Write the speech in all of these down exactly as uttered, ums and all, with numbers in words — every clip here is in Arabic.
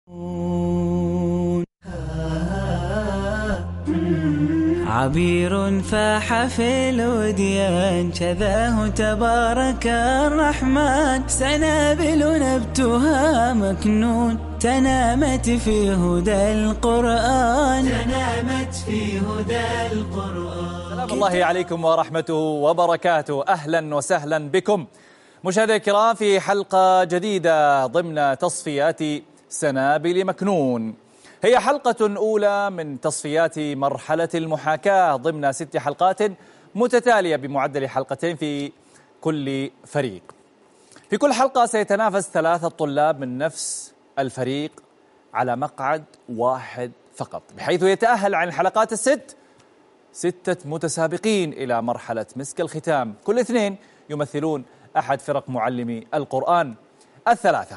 عبير فاح في الوديان شذاه تبارك الرحمن سنابل نبتها مكنون تنامت في هدى القرآن تنامت في هدى القرآن. سلام الله عليكم ورحمته وبركاته. أهلا وسهلا بكم مشاهدينا الكرام في حلقة جديدة ضمن تصفيات سنابل مكنون. هي حلقة أولى من تصفيات مرحلة المحاكاة ضمن ست حلقات متتالية بمعدل حلقتين في كل فريق. في كل حلقة سيتنافس ثلاثة طلاب من نفس الفريق على مقعد واحد فقط، بحيث يتأهل عن الحلقات الست ستة متسابقين إلى مرحلة مسك الختام، كل اثنين يمثلون أحد فرق معلمي القرآن الثلاثة.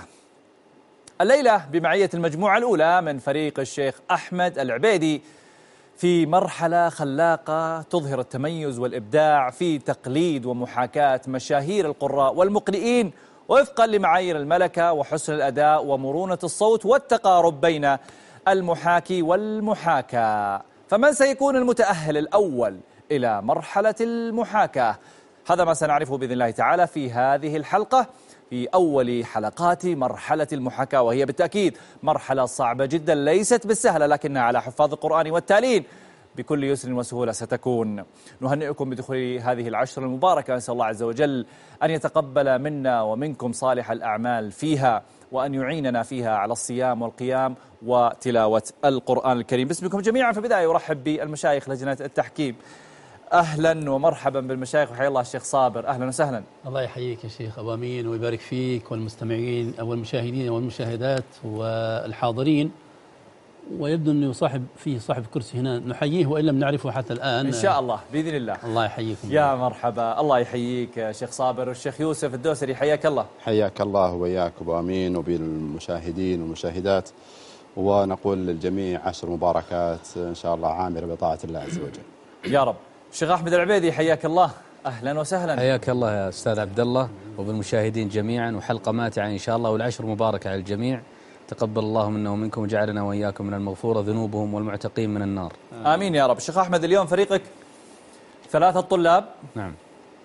الليلة بمعية المجموعة الأولى من فريق الشيخ أحمد العبيدي في مرحلة خلاقة تظهر التميز والإبداع في تقليد ومحاكاة مشاهير القراء والمقرئين وفقا لمعايير الملكة وحسن الأداء ومرونة الصوت والتقارب بين المحاكي والمحاكى. فمن سيكون المتأهل الأول إلى مرحلة المحاكاة؟ هذا ما سنعرفه بإذن الله تعالى في هذه الحلقة في أول حلقات مرحلة المحاكاة، وهي بالتأكيد مرحلة صعبة جدا ليست بالسهلة، لكنها على حفاظ القرآن والتالين بكل يسر وسهولة ستكون. نهنئكم بدخول هذه العشر المباركة، نسأل الله عز وجل أن يتقبل منا ومنكم صالح الأعمال فيها، وأن يعيننا فيها على الصيام والقيام وتلاوة القرآن الكريم. باسمكم جميعا في البداية أرحب بالمشايخ لجنة التحكيم. أهلا ومرحبا بالمشايخ، وحيا الله الشيخ صابر، أهلا وسهلا. الله يحييك يا شيخ أبو أمين ويبارك فيك والمستمعين والمشاهدين والمشاهدات والحاضرين، ويبدو أنه يصاحب فيه صاحب كرسي هنا نحييه وإن لم نعرفه حتى الآن إن شاء الله بإذن الله. الله يحييكم. يا مرحبا، الله يحييك يا شيخ صابر. والشيخ يوسف الدوسري حياك الله. حياك الله وياك أبو أمين وبالمشاهدين والمشاهدات، ونقول للجميع عشر مباركات إن شاء الله عامرة بطاعة الله عز وجل يا رب. الشيخ أحمد العبيدي حياك الله، أهلا وسهلا. حياك الله يا أستاذ عبد الله وبالمشاهدين جميعا، وحلقة ماتعة إن شاء الله والعشر مباركة على الجميع. تقبل الله منا ومنكم وجعلنا وإياكم من المغفورة ذنوبهم والمعتقين من النار. آمين يا رب. الشيخ أحمد، اليوم فريقك ثلاثة طلاب نعم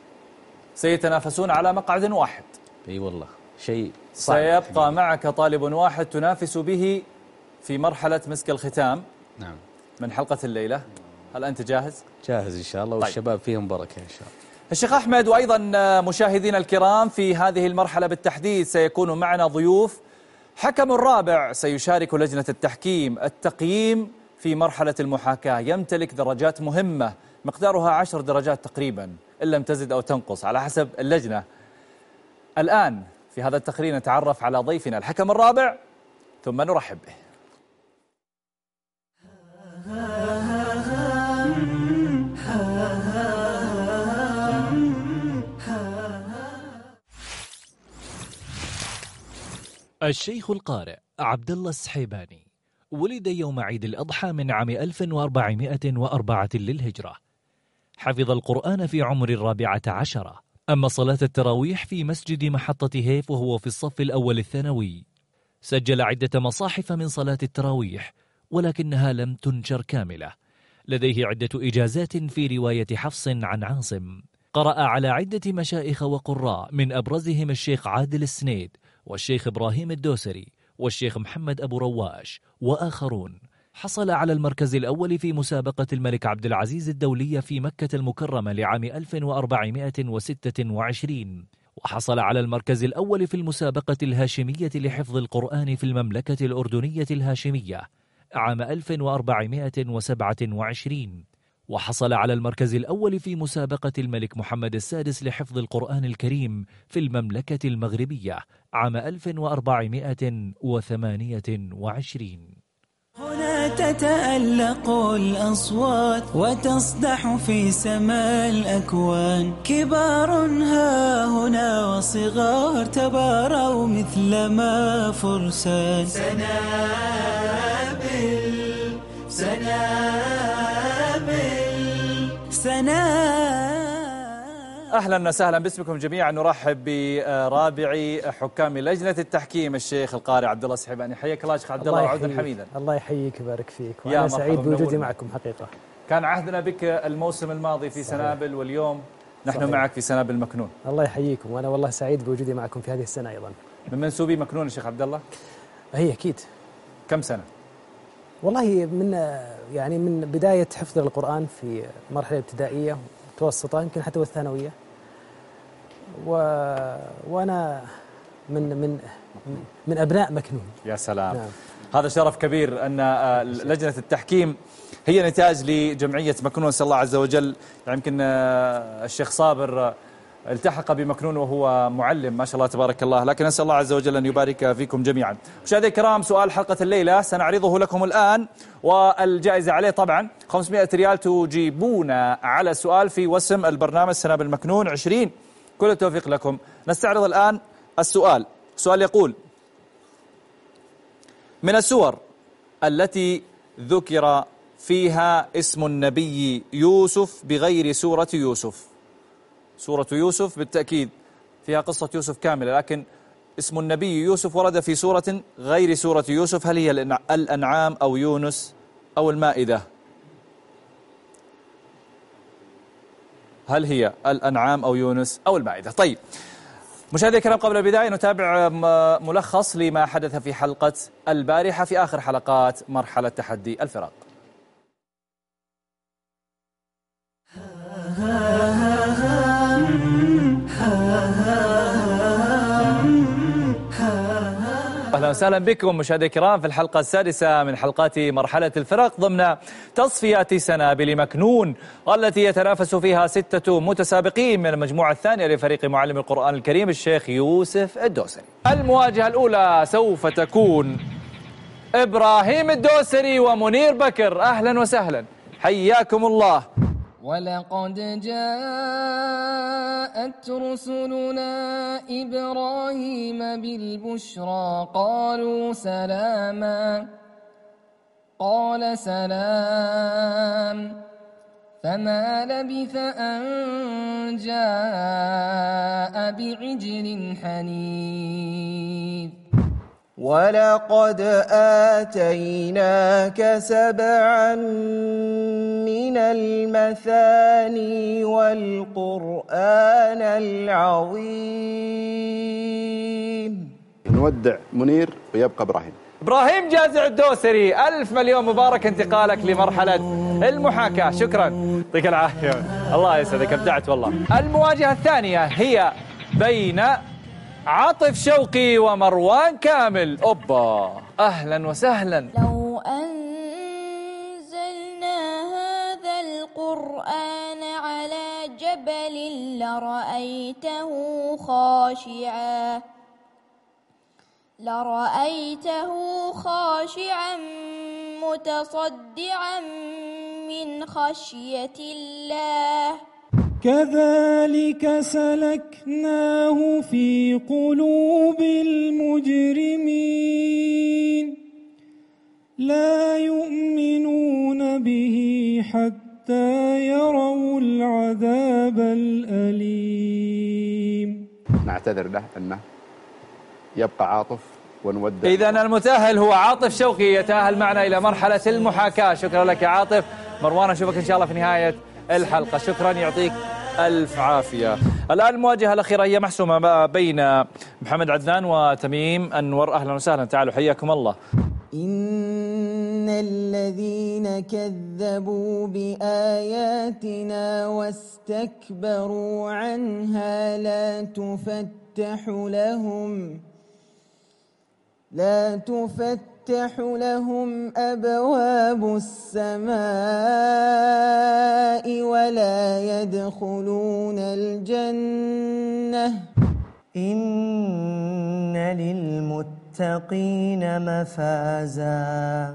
سيتنافسون على مقعد واحد. اي والله شيء صعب. سيبقى معك طالب واحد تنافس به في مرحلة مسك الختام نعم من حلقة الليلة. هل أنت جاهز؟ جاهز إن شاء الله. والشباب فيهم بركة إن شاء الله. الشيخ أحمد، وأيضا مشاهدينا الكرام، في هذه المرحلة بالتحديد سيكون معنا ضيوف. حكم الرابع سيشارك لجنة التحكيم التقييم في مرحلة المحاكاة، يمتلك درجات مهمة مقدارها عشر درجات تقريبا إن لم تزد أو تنقص على حسب اللجنة. الآن في هذا التقرير نتعرف على ضيفنا الحكم الرابع ثم نرحب به. الشيخ القارئ عبد الله السحيباني ولد يوم عيد الأضحى من عام ألف وأربعمائة وأربعة للهجرة. حفظ القرآن في عمر الرابعة عشرة. أما صلاة التراويح في مسجد محطة هيف وهو في الصف الأول الثانوي. سجل عدة مصاحف من صلاة التراويح ولكنها لم تنشر كاملة. لديه عدة إجازات في رواية حفص عن عاصم. قرأ على عدة مشايخ وقراء من أبرزهم الشيخ عادل السنيد والشيخ إبراهيم الدوسري والشيخ محمد أبو رواش وآخرون. حصل على المركز الأول في مسابقة الملك عبد العزيز الدولية في مكة المكرمة لعام ألف وأربعمائة وستة وعشرين، وحصل على المركز الأول في المسابقة الهاشمية لحفظ القرآن في المملكة الأردنية الهاشمية عام ألف وأربعمائة وسبعة وعشرين، وحصل على المركز الأول في مسابقة الملك محمد السادس لحفظ القرآن الكريم في المملكة المغربية عام ألف وأربعمائة وثمانية وعشرين. هنا تتألق الأصوات وتصدح في سماء الأكوان، كبار ها هنا وصغار تباروا مثلما فرسان. سنابل سنابل سنابل. أهلا وسهلا باسمكم جميعا. نرحب برابع حكام لجنة التحكيم الشيخ القارئ عبد الله السحيباني. حياك الله شيخ عبد الله وعودا حميدا. الله يحييك ويبارك فيك، وأنا سعيد بوجودي معكم حقيقة. كان عهدنا بك الموسم الماضي في سنابل، واليوم نحن صحيح. معك في سنابل مكنون. الله يحييكم، وأنا والله سعيد بوجودي معكم في هذه السنة أيضا. من منسوبي مكنون الشيخ عبد الله؟ هي أكيد. كم سنة؟ والله من يعني من بداية حفظ القرآن في مرحلة ابتدائية متوسطة، يمكن حتى والثانوية، و... وأنا من من من أبناء مكنون. يا سلام. نعم. هذا شرف كبير أن لجنة التحكيم هي نتاج لجمعية مكنون. نسأل الله عز وجل، يعني يمكن الشيخ صابر التحق بمكنون وهو معلم ما شاء الله تبارك الله، لكن نسأل الله عز وجل أن يبارك فيكم جميعا. مشاهدينا الكرام، سؤال حلقة الليلة سنعرضه لكم الآن، والجائزة عليه طبعا خمسمائة ريال. تجيبون على السؤال في وسم البرنامج سنابل مكنون عشرين. كل التوفيق لكم. نستعرض الآن السؤال. السؤال يقول: من السور التي ذكر فيها اسم النبي يوسف بغير سورة يوسف، سورة يوسف بالتأكيد فيها قصة يوسف كاملة، لكن اسم النبي يوسف ورد في سورة غير سورة يوسف، هل هي الأنعام أو يونس أو المائدة؟ هل هي الأنعام أو يونس أو المائدة؟ طيب مشاهدينا الكرام، قبل البداية نتابع ملخص لما حدث في حلقة البارحة في آخر حلقات مرحلة تحدي الفرق. أهلا وسهلا بكم مشاهدينا الكرام في الحلقة السادسة من حلقات مرحلة الفرق ضمن تصفيات سنابل مكنون، والتي يتنافس فيها ستة متسابقين من المجموعة الثانية لفريق معلم القرآن الكريم الشيخ يوسف الدوسري. المواجهة الأولى سوف تكون إبراهيم الدوسري ومنير بكر. أهلا وسهلا، حياكم الله. ولقد جاءت رسلنا إبراهيم بالبشرى قالوا سلاما قال سلام فما لبث أن جاء بعجل حنيذ. ولقد آتيناك سبعا من المثاني والقرآن العظيم. نودع منير ويبقى إبراهيم. إبراهيم جازع الدوسري، ألف مليون مبارك انتقالك لمرحلة المحاكاة. شكرا، يعطيك العافية، الله يسعدك، ابدعت والله. المواجهة الثانية هي بين عاطف شوقي ومروان كامل. أوبا، أهلا وسهلا. لو أنزلنا هذا القرآن على جبل لرأيته خاشعا لرأيته خاشعا متصدعا من خشية الله. كذلك سلكناه في قلوب المجرمين لا يؤمنون به حتى يروا العذاب الأليم. نعتذر له أنه يبقى عاطف ونودع. إذن المتأهل هو عاطف شوقي، يتأهل معنا إلى مرحلة المحاكاة. شكرا لك يا عاطف. مروان أشوفك إن شاء الله في نهاية الحلقة. شكرا، يعطيك ألف عافية. الآن المواجهة الأخيرة هي محسومة بين محمد عدنان وتميم أنور. أهلا وسهلا، تعالوا حياكم الله. إن الذين كذبوا بآياتنا واستكبروا عنها لا تفتح لهم لا تفتح لهم أبواب السماء ولا يدخلون الجنة إن للمتقين مفازا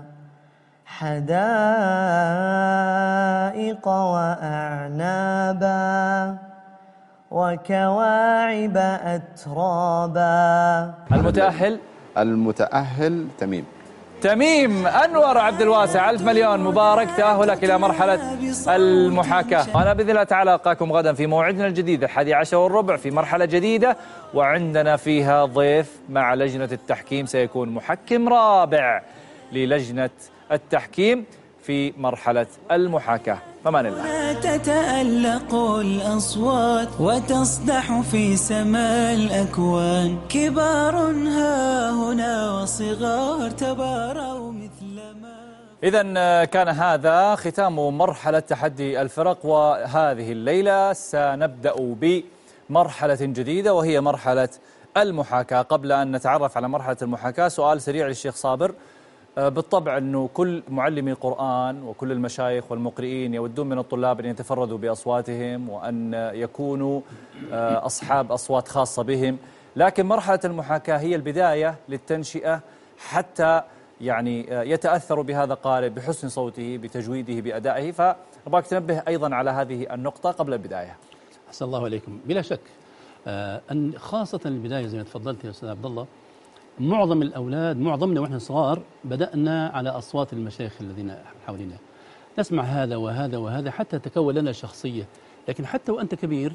حدائق وأعنابا وكواعب أترابا. المتأهل المتأهل تميم. تميم أنور عبد الواسع، ألف مليون مبارك تأهلك إلى مرحلة المحاكاة. وأنا بإذن الله تعالى ألقاكم غدا في موعدنا الجديد الحادي عشر والربع في مرحلة جديدة، وعندنا فيها ضيف مع لجنة التحكيم، سيكون محكم رابع للجنة التحكيم في مرحلة المحاكاة. فمان الله. تتألق الأصوات وتصدح في سماء الأكوان، كبار ها هنا وصغار تباروا مثل ما. إذن كان هذا ختام مرحلة تحدي الفرق، وهذه الليلة سنبدأ بمرحلة جديدة وهي مرحلة المحاكاة. قبل أن نتعرف على مرحلة المحاكاة سؤال سريع للشيخ صابر. بالطبع أنه كل معلمي القرآن وكل المشايخ والمقرئين يودون من الطلاب أن يتفردوا بأصواتهم وأن يكونوا أصحاب أصوات خاصة بهم، لكن مرحلة المحاكاة هي البداية للتنشئة حتى يعني يتأثر بهذا القارئ بحسن صوته بتجويده بأدائه. فأبغاك تنبه أيضا على هذه النقطة قبل البداية. أحسن الله عليكم. بلا شك أن خاصة البداية زي ما تفضلت يا أستاذ عبد الله، معظم الأولاد معظمنا وإحنا صغار بدأنا على أصوات المشايخ الذين حولنا، نسمع هذا وهذا وهذا حتى تكون لنا شخصية. لكن حتى وأنت كبير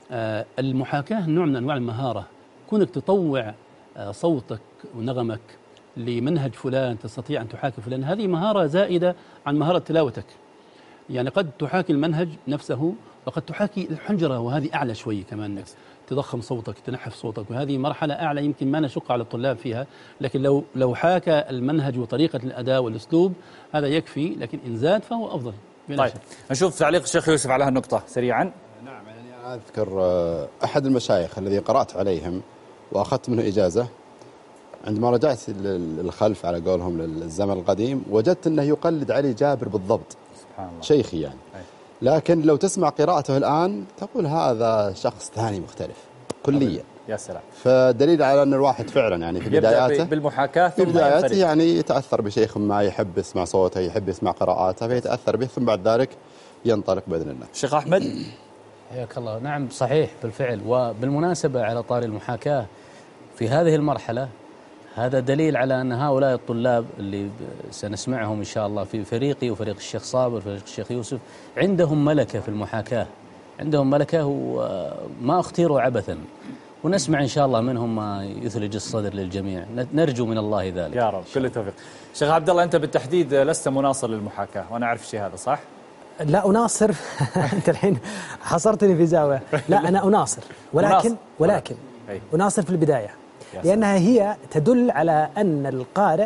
المحاكاة نوع من أنواع المهارة، كونك تطوع صوتك ونغمك لمنهج فلان، تستطيع أن تحاكي فلان، هذه مهارة زائدة عن مهارة تلاوتك. يعني قد تحاكي المنهج نفسه وقد تحاكي الحنجرة، وهذه أعلى شوي كمان، تضخم صوتك تنحف صوتك، وهذه مرحلة أعلى يمكن ما نشق على الطلاب فيها. لكن لو لو حاكى المنهج وطريقة الأداء والأسلوب هذا يكفي، لكن إن زاد فهو أفضل. طيب نشوف تعليق الشيخ يوسف على هالنقطة سريعا. نعم، يعني أنا أذكر أحد المشايخ الذي قرأت عليهم وأخذت منه إجازة، عندما رجعت للخلف على قولهم للزمن القديم وجدت أنه يقلد علي جابر بالضبط. سبحان الله. شيخي يعني. أي. لكن لو تسمع قراءته الآن تقول هذا شخص ثاني مختلف كليا. يا سلام. فدليل على أن الواحد فعلا يعني في بداياته بالمحاكاة في بداياته يعني يتأثر بشيخ ما، يحب يسمع صوته، يحب يسمع قراءاته، فيتأثر به، ثم بعد ذلك ينطلق بإذن الله. الشيخ أحمد. حياك الله. نعم صحيح بالفعل. وبالمناسبة على طاري المحاكاة في هذه المرحلة، هذا دليل على أن هؤلاء الطلاب اللي سنسمعهم إن شاء الله في فريقي وفريق الشيخ صابر وفريق الشيخ يوسف عندهم ملكة في المحاكاة، عندهم ملكة وما اختيروا عبثا، ونسمع إن شاء الله منهم ما يثلج الصدر للجميع، نرجو من الله ذلك يا رب. كل التوفيق. شيخ عبد الله، أنت بالتحديد لست مناصر للمحاكاة وأنا أعرف الشيء هذا، صح؟ لا أناصر. أنت الحين حصرتني في زاوية. لا أنا أناصر، ولكن ولكن أناصر في البداية، لأنها هي تدل على أن القارئ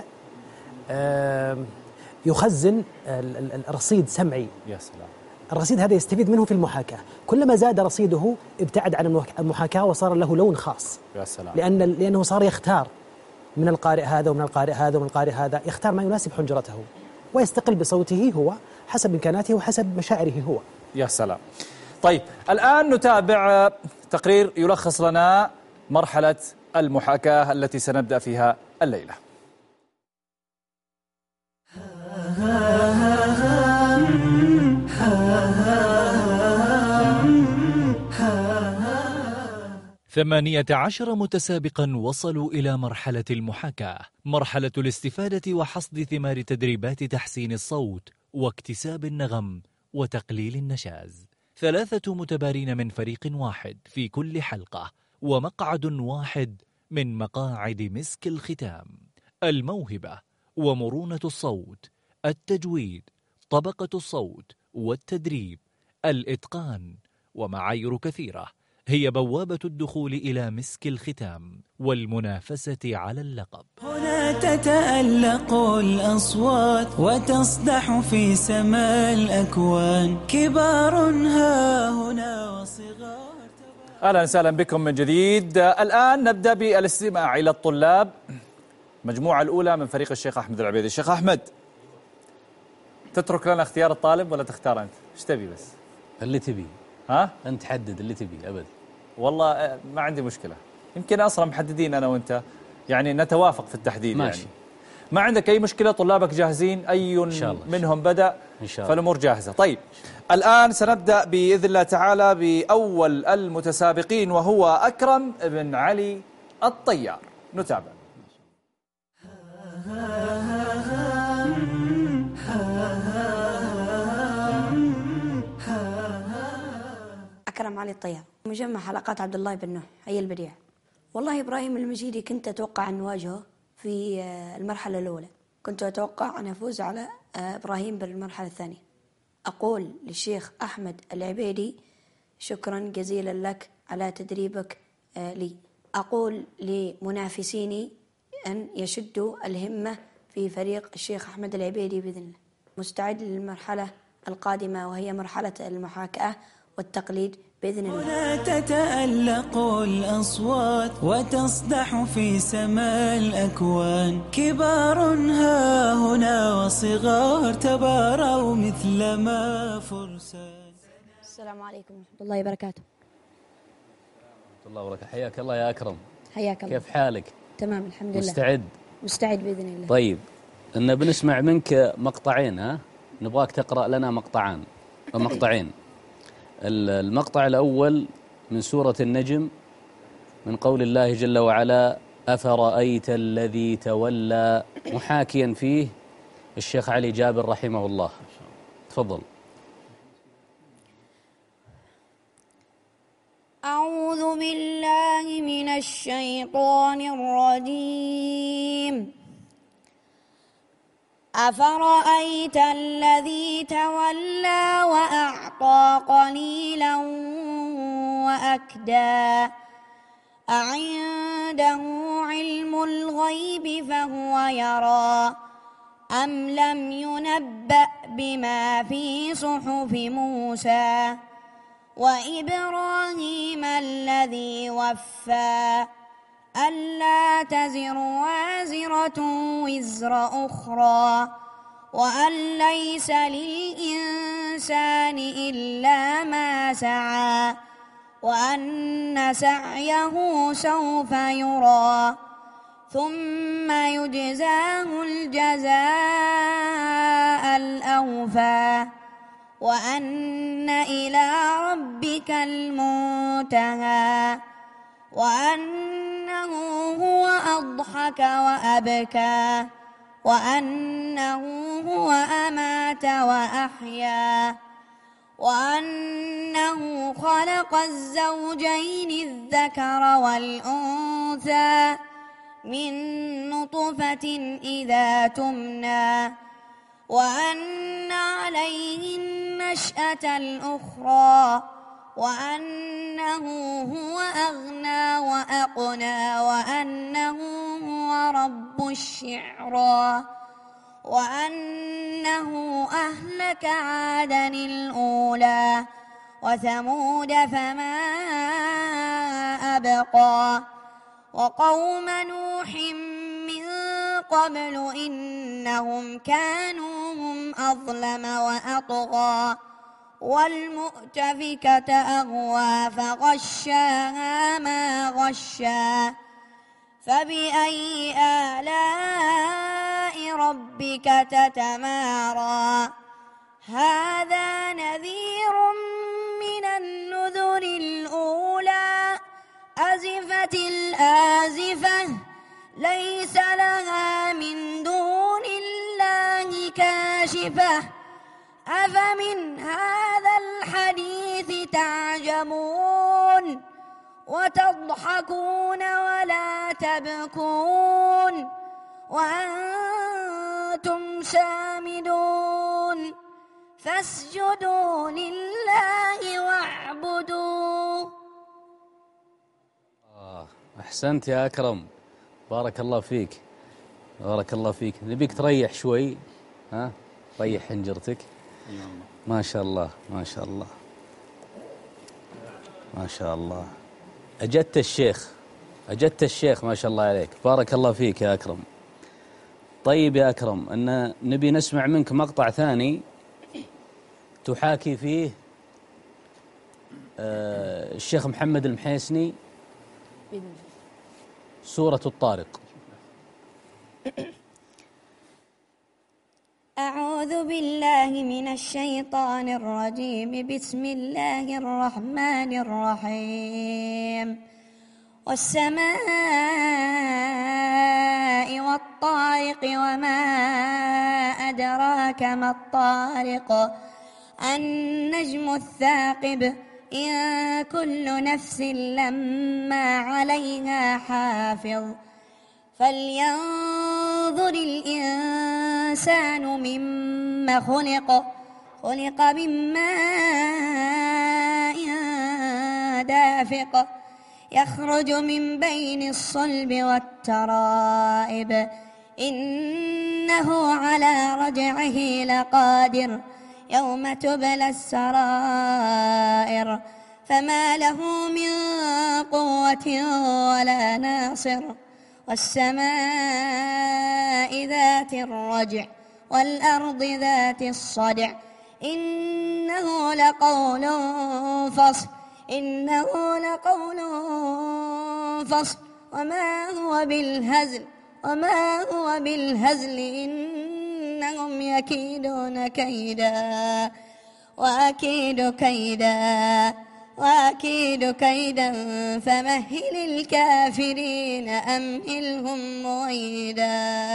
يخزن الرصيد سمعي. يا سلام. الرصيد هذا يستفيد منه في المحاكاة، كلما زاد رصيده ابتعد عن المحاكاة وصار له لون خاص. يا سلام. لأن لأنه صار يختار من القارئ هذا ومن القارئ هذا ومن القارئ هذا، يختار ما يناسب حنجرته ويستقل بصوته هو حسب إمكاناته وحسب مشاعره هو. يا سلام. طيب الآن نتابع تقرير يلخص لنا مرحلة المحاكاة التي سنبدأ فيها الليلة. ثمانية عشر متسابقا وصلوا إلى مرحلة المحاكاة، مرحلة الاستفادة وحصد ثمار تدريبات تحسين الصوت واكتساب النغم وتقليل النشاز. ثلاثة متبارين من فريق واحد في كل حلقة، ومقعد واحد من مقاعد مسك الختام. الموهبة ومرونة الصوت، التجويد، طبقة الصوت والتدريب، الإتقان ومعايير كثيرة هي بوابة الدخول إلى مسك الختام والمنافسة على اللقب. هنا تتألق الأصوات وتصدح في سماء الأكوان، كبار ها هنا وصغار. أهلا وسهلا بكم من جديد. الآن نبدأ بالاستماع إلى الطلاب. المجموعة الأولى من فريق الشيخ أحمد العبيدي. الشيخ أحمد، تترك لنا اختيار الطالب ولا تختار أنت؟ ايش تبي بس؟ اللي تبي. ها؟ أنت تحدد اللي تبي أبد. والله ما عندي مشكلة، يمكن أصلا محددين أنا وأنت، يعني نتوافق في التحديد. ماشي. يعني ما عندك أي مشكلة، طلابك جاهزين، أي منهم بدأ إن شاء الله. فالأمور جاهزة. طيب الآن سنبدأ بإذن الله تعالى بأول المتسابقين وهو أكرم بن علي الطيار. نتابع. علي الطيار، مجمع حلقات عبد الله بن نوح، هي البديع. والله إبراهيم المجيدي كنت أتوقع أن نواجهه في المرحلة الأولى، كنت أتوقع أن أفوز على إبراهيم بالمرحلة الثانية. أقول للشيخ أحمد العبيدي شكرا جزيلا لك على تدريبك لي. أقول لمنافسيني أن يشدوا الهمة في فريق الشيخ أحمد العبيدي بإذن الله. مستعد للمرحلة القادمة وهي مرحلة المحاكاة والتقليد بإذن الله. هنا تتألق الأصوات وتصدح في سماء الأكوان، كبار ها هنا وصغار تباروا مثل ما فرسان. السلام عليكم ورحمة الله وبركاته. ورحمة الله وبركاته. حياك الله يا أكرم. حياك الله. كيف حالك؟ تمام الحمد لله. مستعد؟ مستعد بإذن الله. طيب إن بنسمع منك مقطعين، ها نبغاك تقرأ لنا مقطعان مقطعين. المقطع الأول من سورة النجم من قول الله جل وعلا: أفرأيت الذي تولى، محاكيا فيه الشيخ علي جابر رحمه الله. تفضل. أعوذ بالله من الشيطان الرجيم. أفرأيت الذي تولى وأعطى قليلا وأكدى أعنده علم الغيب فهو يرى أم لم ينبأ بما في صحف موسى وإبراهيم الذي وفى ألا تزر وازرة وزر أخرى وأن ليس للإنسان إلا ما سعى وأن سعيه سوف يرى ثم يجزاه الجزاء الأوفى وأن إلى ربك المنتهى وأنه هو أضحك وأبكى وأنه هو أمات وأحيا وأنه خلق الزوجين الذكر والأنثى من نطفة إذا تمنى وأن عليه النشأة الأخرى وأنه هو أغنى وأقنى وأنه هو رب الشعرى وأنه أهلك عادا الأولى وثمود فما أبقى وقوم نوح من قبل إنهم كانوا هم أظلم وأطغى والمؤتفكة أهوى فغشاها ما غشا فبأي آلاء ربك تتمارى هذا نذير من النذر الأولى أزفت الآزفة ليس لها من دون الله كاشفة أفمن هذا الحديث تعجبون وتضحكون ولا تبكون وأنتم سامدون فاسجدوا لله واعبدوا. آه أحسنت يا أكرم، بارك الله فيك بارك الله فيك. نبيك تريح شوي، ها ريح حنجرتك. ما شاء الله ما شاء الله ما شاء الله. أجدت الشيخ أجدت الشيخ ما شاء الله عليك، بارك الله فيك يا أكرم. طيب يا أكرم، أن نبي نسمع منك مقطع ثاني تحاكي فيه آه الشيخ محمد المحيسني سورة الطارق. أعوذ بالله من الشيطان الرجيم. بسم الله الرحمن الرحيم. والسماء والطارق وما أدراك ما الطارق النجم الثاقب إن كل نفس لما عليها حافظ فلينظر الإنسان مما خلق خلق من ماء دافق يخرج من بين الصلب والترائب إنه على رجعه لقادر يوم تبلى السرائر فما له من قوة ولا ناصر والسماء ذات الرجع والأرض ذات الصدع إنه لقول فصل إنه لقول فصل وما هو بالهزل وما هو بالهزل إنهم يكيدون كيدا وأكيد كيدا وأكيد كيدا فمهل الكافرين أمهلهم رويدا.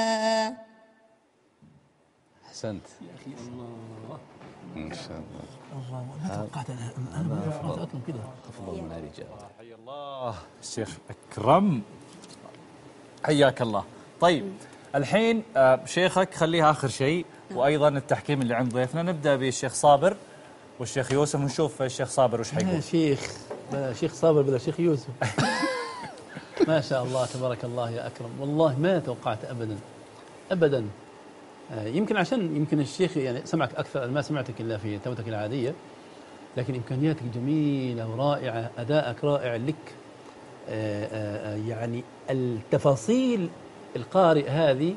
أحسنت يا أخي الله إن شاء الله. الله ما توقعت أنا أنا أطلب كده أفضل من الرجال. حيا الله الشيخ أكرم حياك الله. طيب الحين شيخك خليها آخر شيء، وأيضا التحكيم اللي عند ضيفنا. نبدأ بالشيخ صابر والشيخ يوسف ونشوف الشيخ صابر وش حيقول. يا شيخ بلا شيخ صابر بلا شيخ يوسف. ما شاء الله تبارك الله يا أكرم، والله ما توقعت أبدا أبدا. يمكن عشان يمكن الشيخ يعني سمعك أكثر، أنا ما سمعتك إلا في توتك العادية، لكن إمكانياتك جميلة ورائعة، أدائك رائع لك. يعني التفاصيل القارئ هذه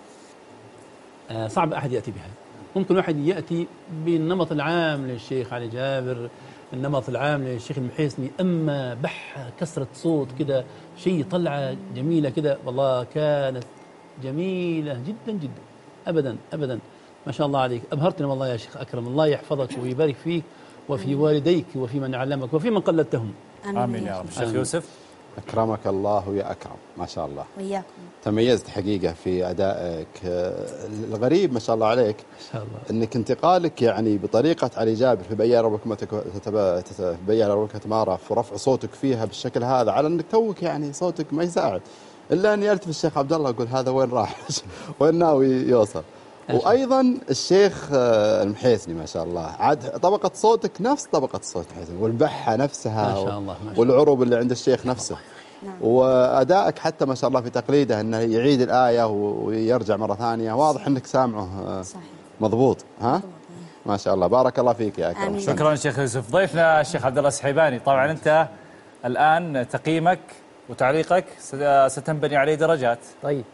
صعب أحد يأتي بها. ممكن واحد يأتي بالنمط العام للشيخ علي جابر، النمط العام للشيخ المحيسني، أما بحة كسرة صوت كده شيء طلعة جميلة كده، والله كانت جميلة جدا جدا. أبدا أبدا ما شاء الله عليك، أبهرتنا والله يا شيخ أكرم. الله يحفظك ويبارك فيك وفي والديك وفي من علمك وفي من قلدتهم. آمين يا رب. الشيخ يوسف أكرمك الله يا أكرم، ما شاء الله وياكم. تميزت حقيقة في أدائك. الغريب ما شاء الله عليك ما شاء الله أنك انتقالك يعني بطريقة علي جابر في بيان ربك ما في بيان ربك تمارى في رفع صوتك فيها بالشكل هذا، على أنك توك يعني صوتك ما يساعد إلا أن يلتف الشيخ عبد الله يقول هذا وين راح وين ناوي يوصل. وأيضا الشيخ المحيسني ما شاء الله عاد طبقة صوتك نفس طبقة صوت المحيسني، والبحة نفسها ما شاء الله ما شاء والعروب اللي عند الشيخ نفسه. نعم. وأدائك حتى ما شاء الله في تقليده أنه يعيد الآية ويرجع مرة ثانية، واضح أنك سامعه صحيح. مضبوط. ها ما شاء الله، بارك الله فيك يا أكرم. شكرا شيخ يوسف. ضيفنا الشيخ عبد الله السحيباني، طبعا أنت الآن تقييمك وتعليقك ستنبني عليه درجات. طيب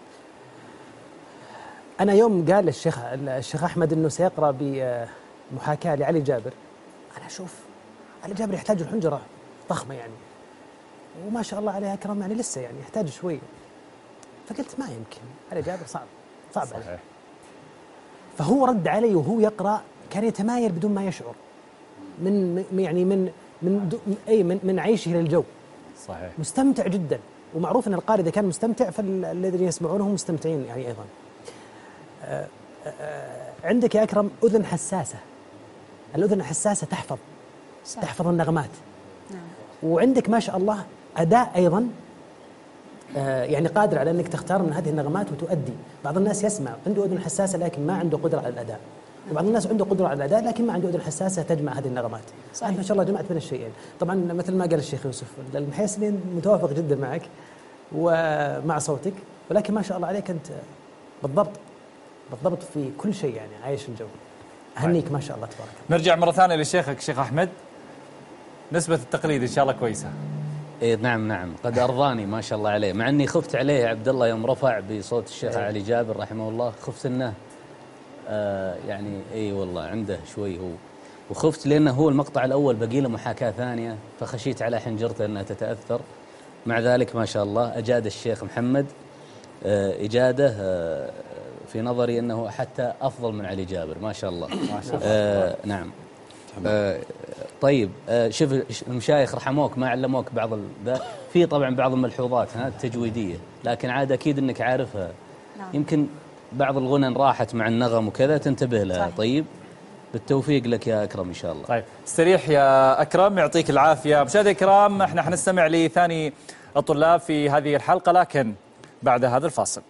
أنا يوم قال الشيخ الشيخ أحمد إنه سيقرأ بمحاكاة لعلي جابر، أنا أشوف علي جابر يحتاج الحنجرة ضخمة يعني، وما شاء الله عليه أكرم يعني لسه يعني يحتاج شوي، فقلت ما يمكن علي جابر صعب صعب صحيح. عليه. فهو رد علي وهو يقرأ كان يتمايل بدون ما يشعر من يعني من من أي من من عيشه للجو. صحيح. مستمتع جدا، ومعروف أن القارئ إذا كان مستمتع فالذين يسمعونه مستمتعين يعني أيضا. آآ آآ عندك يا أكرم أذن حساسة، الأذن الحساسة تحفظ صح. تحفظ النغمات. نعم. وعندك ما شاء الله أداء أيضا يعني قادر على أنك تختار من هذه النغمات وتؤدي. بعض الناس يسمع عنده أذن حساسة لكن ما عنده قدرة على الأداء، وبعض الناس عنده قدرة على الأداء لكن ما عنده أذن حساسة تجمع هذه النغمات. صحيح. ما شاء الله جمعت بين الشيئين. طبعا مثل ما قال الشيخ يوسف المحيسني متوافق جدا معك ومع صوتك، ولكن ما شاء الله عليك أنت بالضبط بالضبط في كل شيء يعني عايش الجو. أهنيك ما شاء الله تبارك الله. نرجع مرة ثانية لشيخك شيخ أحمد، نسبة التقليد إن شاء الله كويسة. إيه نعم نعم قد أرضاني ما شاء الله عليه، مع أني خفت عليه يا عبد الله يوم رفع بصوت الشيخ أيه. علي جابر رحمه الله، خفت إنه آه يعني إي والله عنده شوي هو، وخفت لأنه هو المقطع الأول بقي له محاكاة ثانية، فخشيت على حنجرته أنها تتأثر. مع ذلك ما شاء الله أجاد الشيخ محمد آه إجادة آه في نظري أنه حتى أفضل من علي جابر ما شاء الله. ما شاء الله. آه نعم. آه طيب آه شوف المشايخ رحموك ما علموك بعض ذا، في طبعا بعض الملحوظات ها التجويدية، لكن عاد أكيد أنك عارفها. نعم. يمكن بعض الغنن راحت مع النغم وكذا تنتبه لها. طيب بالتوفيق لك يا أكرم إن شاء الله. طيب استريح يا أكرم، يعطيك العافية. مشاهدي الكرام، احنا حنستمع لثاني الطلاب في هذه الحلقة لكن بعد هذا الفاصل.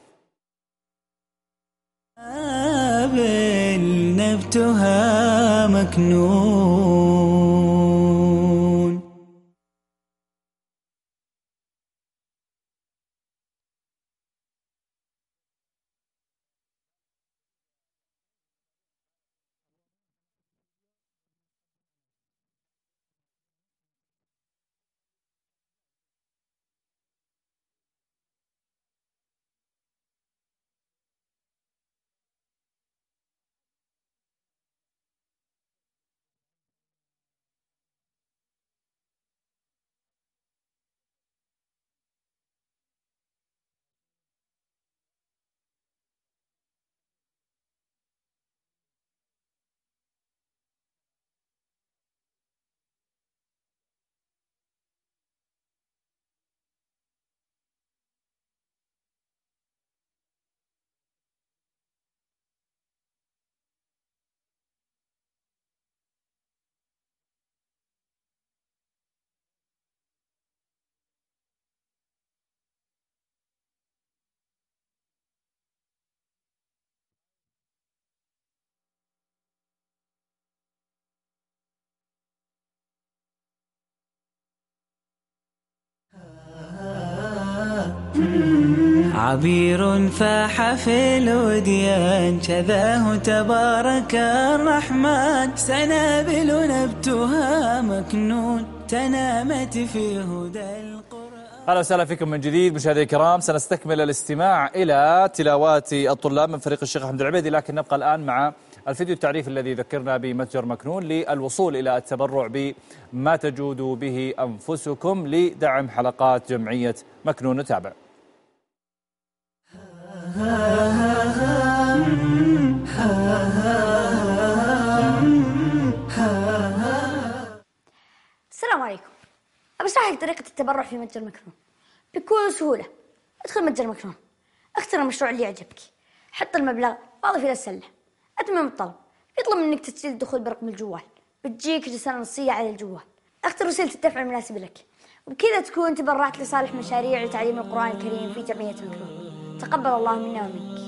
نبتها مكنون. عبير فاح في الوديان شذاه تبارك الرحمن سنابل نبتها مكنون تنامت في هدى القرآن. أهلا وسهلا فيكم من جديد مشاهدي الكرام. سنستكمل الاستماع إلى تلاوات الطلاب من فريق الشيخ أحمد العبيدي، لكن نبقى الآن مع الفيديو التعريف الذي ذكرنا بمتجر مكنون للوصول إلى التبرع بما تجود به أنفسكم لدعم حلقات جمعية مكنون. نتابع. السلام عليكم. أبي أشرح لك طريقة التبرع في متجر مكنون بكل سهولة. ادخل متجر مكنون، اختر المشروع اللي يعجبك، حط المبلغ واضف إلى السلة، أتمم الطلب. يطلب منك تسجيل الدخول برقم الجوال، بتجيك رسالة نصية على الجوال. اختر وسيلة الدفع المناسبة لك، وبكذا تكون تبرعت لصالح مشاريع لتعليم القرآن الكريم في جمعية مكنون. تقبل الله منا ومنك.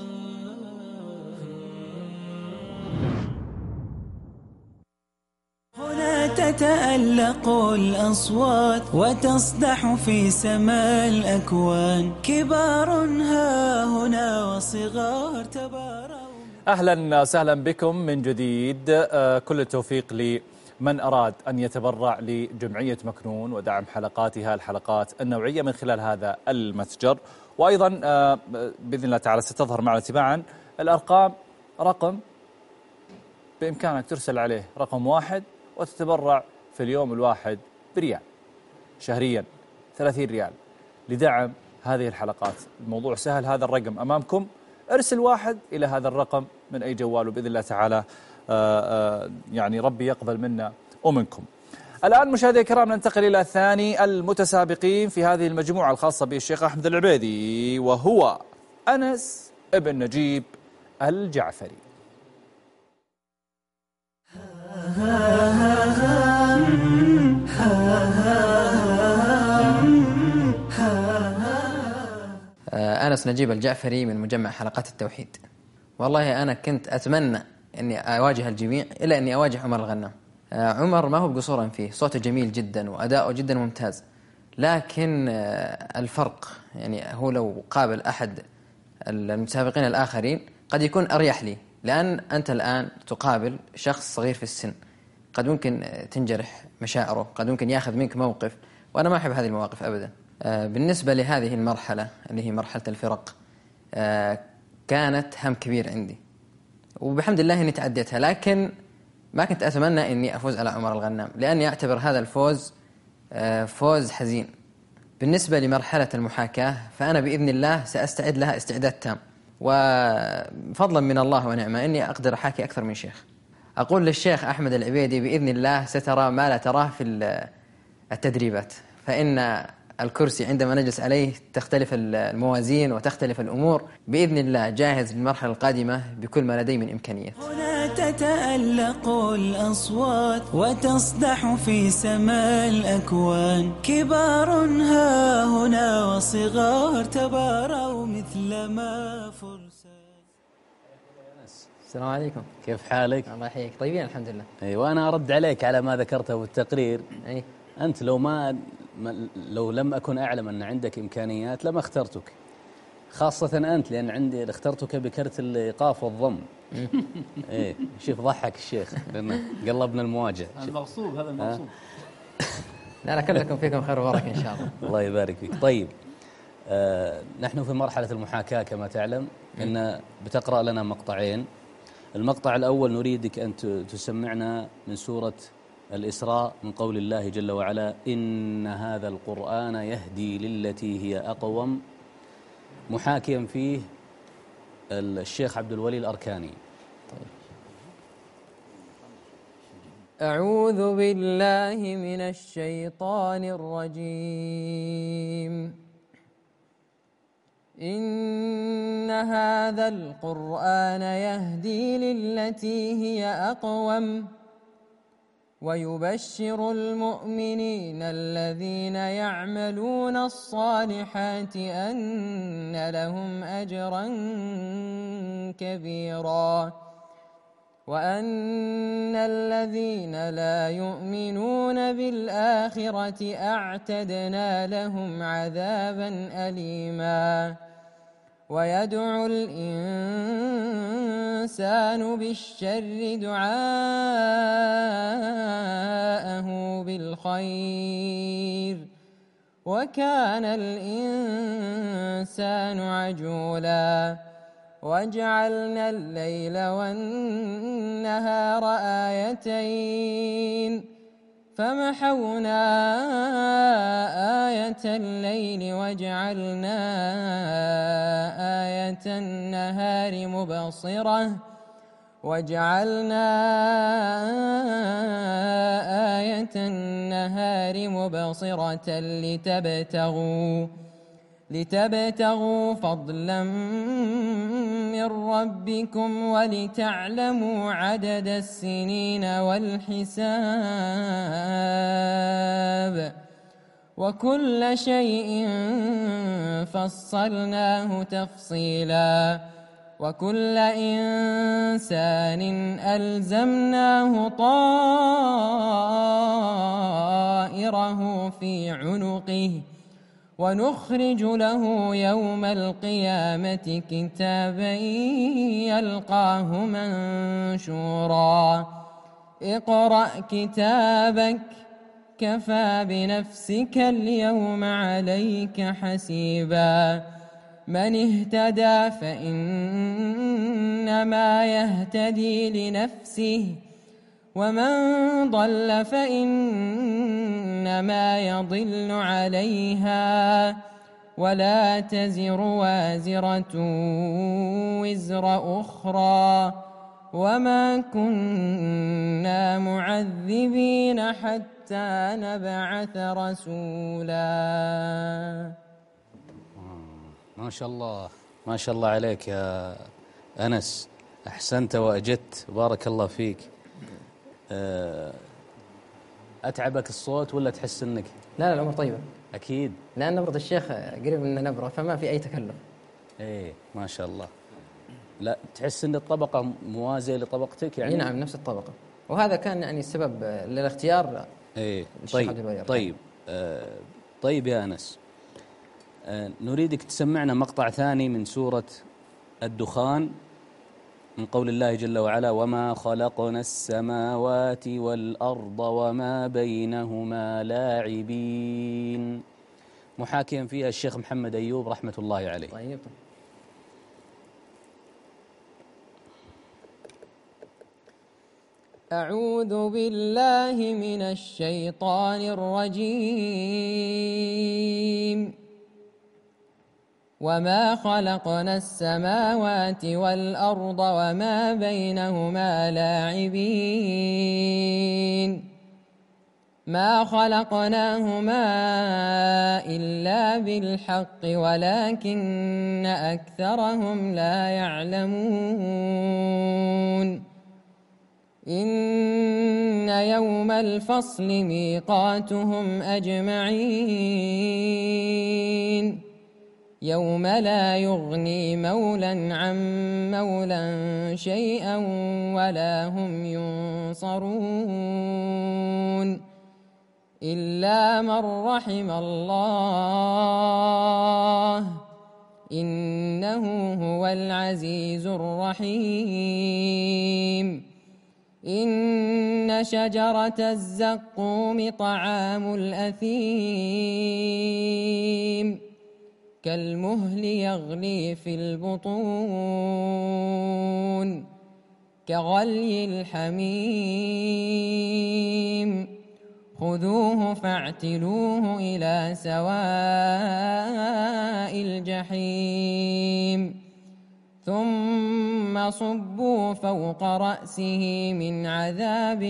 هنا تتألق الأصوات وتصدح في سماء الأكوان كبار ها هنا وصغار تباروا. أهلا وسهلا بكم من جديد. كل التوفيق لمن أراد أن يتبرع لجمعية مكنون ودعم حلقاتها الحلقات النوعية من خلال هذا المتجر. وأيضا بإذن الله تعالى ستظهر معنا تباعا الأرقام، رقم بإمكانك ترسل عليه رقم واحد وتتبرع في اليوم الواحد بريال، شهريا ثلاثين ريال لدعم هذه الحلقات. الموضوع سهل، هذا الرقم أمامكم، ارسل واحد إلى هذا الرقم من أي جوال وبإذن الله تعالى آآ آآ يعني ربي يقبل منا ومنكم. الآن مشاهدي الكرام ننتقل إلى ثاني المتسابقين في هذه المجموعة الخاصة بالشيخ أحمد العبيدي، وهو أنس ابن نجيب الجعفري. أنس نجيب الجعفري من مجمع حلقات التوحيد. والله أنا كنت أتمنى أني أواجه الجميع إلا أني أواجه عمر الغنام. عمر ما هو بقصورا فيه، صوته جميل جدا وأداؤه جدا ممتاز، لكن الفرق يعني هو لو قابل أحد المتسابقين الآخرين قد يكون أريح لي، لأن أنت الآن تقابل شخص صغير في السن، قد ممكن تنجرح مشاعره، قد ممكن يأخذ منك موقف، وأنا ما أحب هذه المواقف أبدا. بالنسبة لهذه المرحلة اللي هي مرحلة الفرق كانت هم كبير عندي، وبحمد الله أني تعديتها، لكن ما كنت أتمنى أني أفوز على عمر الغنام، لأني أعتبر هذا الفوز فوز حزين. بالنسبة لمرحلة المحاكاة فأنا بإذن الله سأستعد لها استعداد تام، وفضلا من الله ونعمة أني أقدر أحاكي أكثر من شيخ. أقول للشيخ أحمد العبيدي بإذن الله سترى ما لا تراه في التدريبات، فإن الكرسي عندما نجلس عليه تختلف الموازين وتختلف الأمور. بإذن الله جاهز للمرحلة القادمة بكل ما لدي من إمكانيات. هنا تتألق الأصوات وتصدح في سماء الأكوان، كبار ها هنا وصغار تباروا مثل ما فرسان. السلام عليكم، كيف حالك؟ الله يحييك. طيبين الحمد لله. اي وانا ارد عليك على ما ذكرته بالتقرير. اي انت لو ما لو لم اكن اعلم ان عندك امكانيات لما اخترتك، خاصة انت، لان عندي اخترتك بكرت الايقاف والضم. ايه شوف ضحك الشيخ لانه قلبنا المواجهة. المغصوب هذا المغصوب. لا لا كلكم فيكم خير وبركة ان شاء الله. الله يبارك فيك. طيب آه نحن في مرحلة المحاكاة كما تعلم، ان بتقرأ لنا مقطعين. المقطع الأول نريدك أن تسمعنا من سورة الإسراء من قول الله جل وعلا: إن هذا القرآن يهدي للتي هي أقوم، محاكيا فيه الشيخ عبد الولي الأركاني. طيب. أعوذ بالله من الشيطان الرجيم. إن هذا القرآن يهدي للتي هي أقوم ويبشر المؤمنين الذين يعملون الصالحات أن لهم أجرا كبيرا وأن الذين لا يؤمنون بالآخرة أعتدنا لهم عذابا أليما. ويدعو الإنسان بالشر دعاءه بالخير وكان الإنسان عجولا. وجعلنا الليل والنهار آيتين فمحونا آية الليل وجعلنا آية النهار مبصرة وجعلنا آية النهار مبصرة لتبتغوا لتبتغوا فضلا من ربكم ولتعلموا عدد السنين والحساب وكل شيء فصلناه تفصيلا وكل إنسان ألزمناه طائره في عنقه ونخرج له يوم القيامة كتابا يلقاه منشورا. اقرأ كتابك كفى بنفسك اليوم عليك حسيبا. من اهتدى فإنما يهتدي لنفسه ومن ضل فإنما يضل عليها ولا تزر وازرة وزر أخرى وما كنا معذبين حتى نبعث رسولا. ما شاء الله ما شاء الله عليك يا أنس، أحسنت وأجدت، بارك الله فيك. أتعبك الصوت ولا تحس أنك؟ لا لا الأمور طيبة أكيد، لأن نبرة الشيخ قريب من نبرة فما في أي تكلف. إيه ما شاء الله. لا تحس أن الطبقة موازية لطبقتك يعني؟ نعم نفس الطبقة، وهذا كان يعني السبب للاختيار. إيه طيب طيب آه طيب يا أنس، آه نريدك تسمعنا مقطع ثاني من سورة الدخان من قول الله جل وعلا: وما خلقنا السماوات والأرض وما بينهما لاعبين، محاكيا فيها الشيخ محمد أيوب رحمة الله عليه. طيب. أعوذ بالله من الشيطان الرجيم. وما خلقنا السماوات والأرض وما بينهما لاعبين ما خلقناهما إلا بالحق ولكن أكثرهم لا يعلمون إن يوم الفصل ميقاتهم أجمعين يوم لا يغني مولا عن مولا شيئا ولا هم ينصرون إلا من رحم الله إنه هو العزيز الرحيم إن شجرة الزقوم طعام الأثيم كالمهل يغلي في البطون كغلي الحميم خذوه فاعتلوه إلى سواء الجحيم ثم صبوا فوق رأسه من عذاب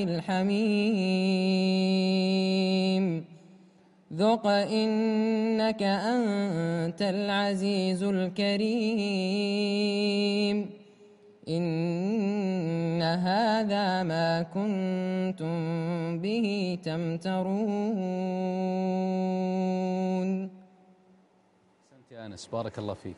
الحميم ذق إنك أنت العزيز الكريم إن هذا ما كنتم به تمترون. أحسنت يا أنس، بارك الله فيك.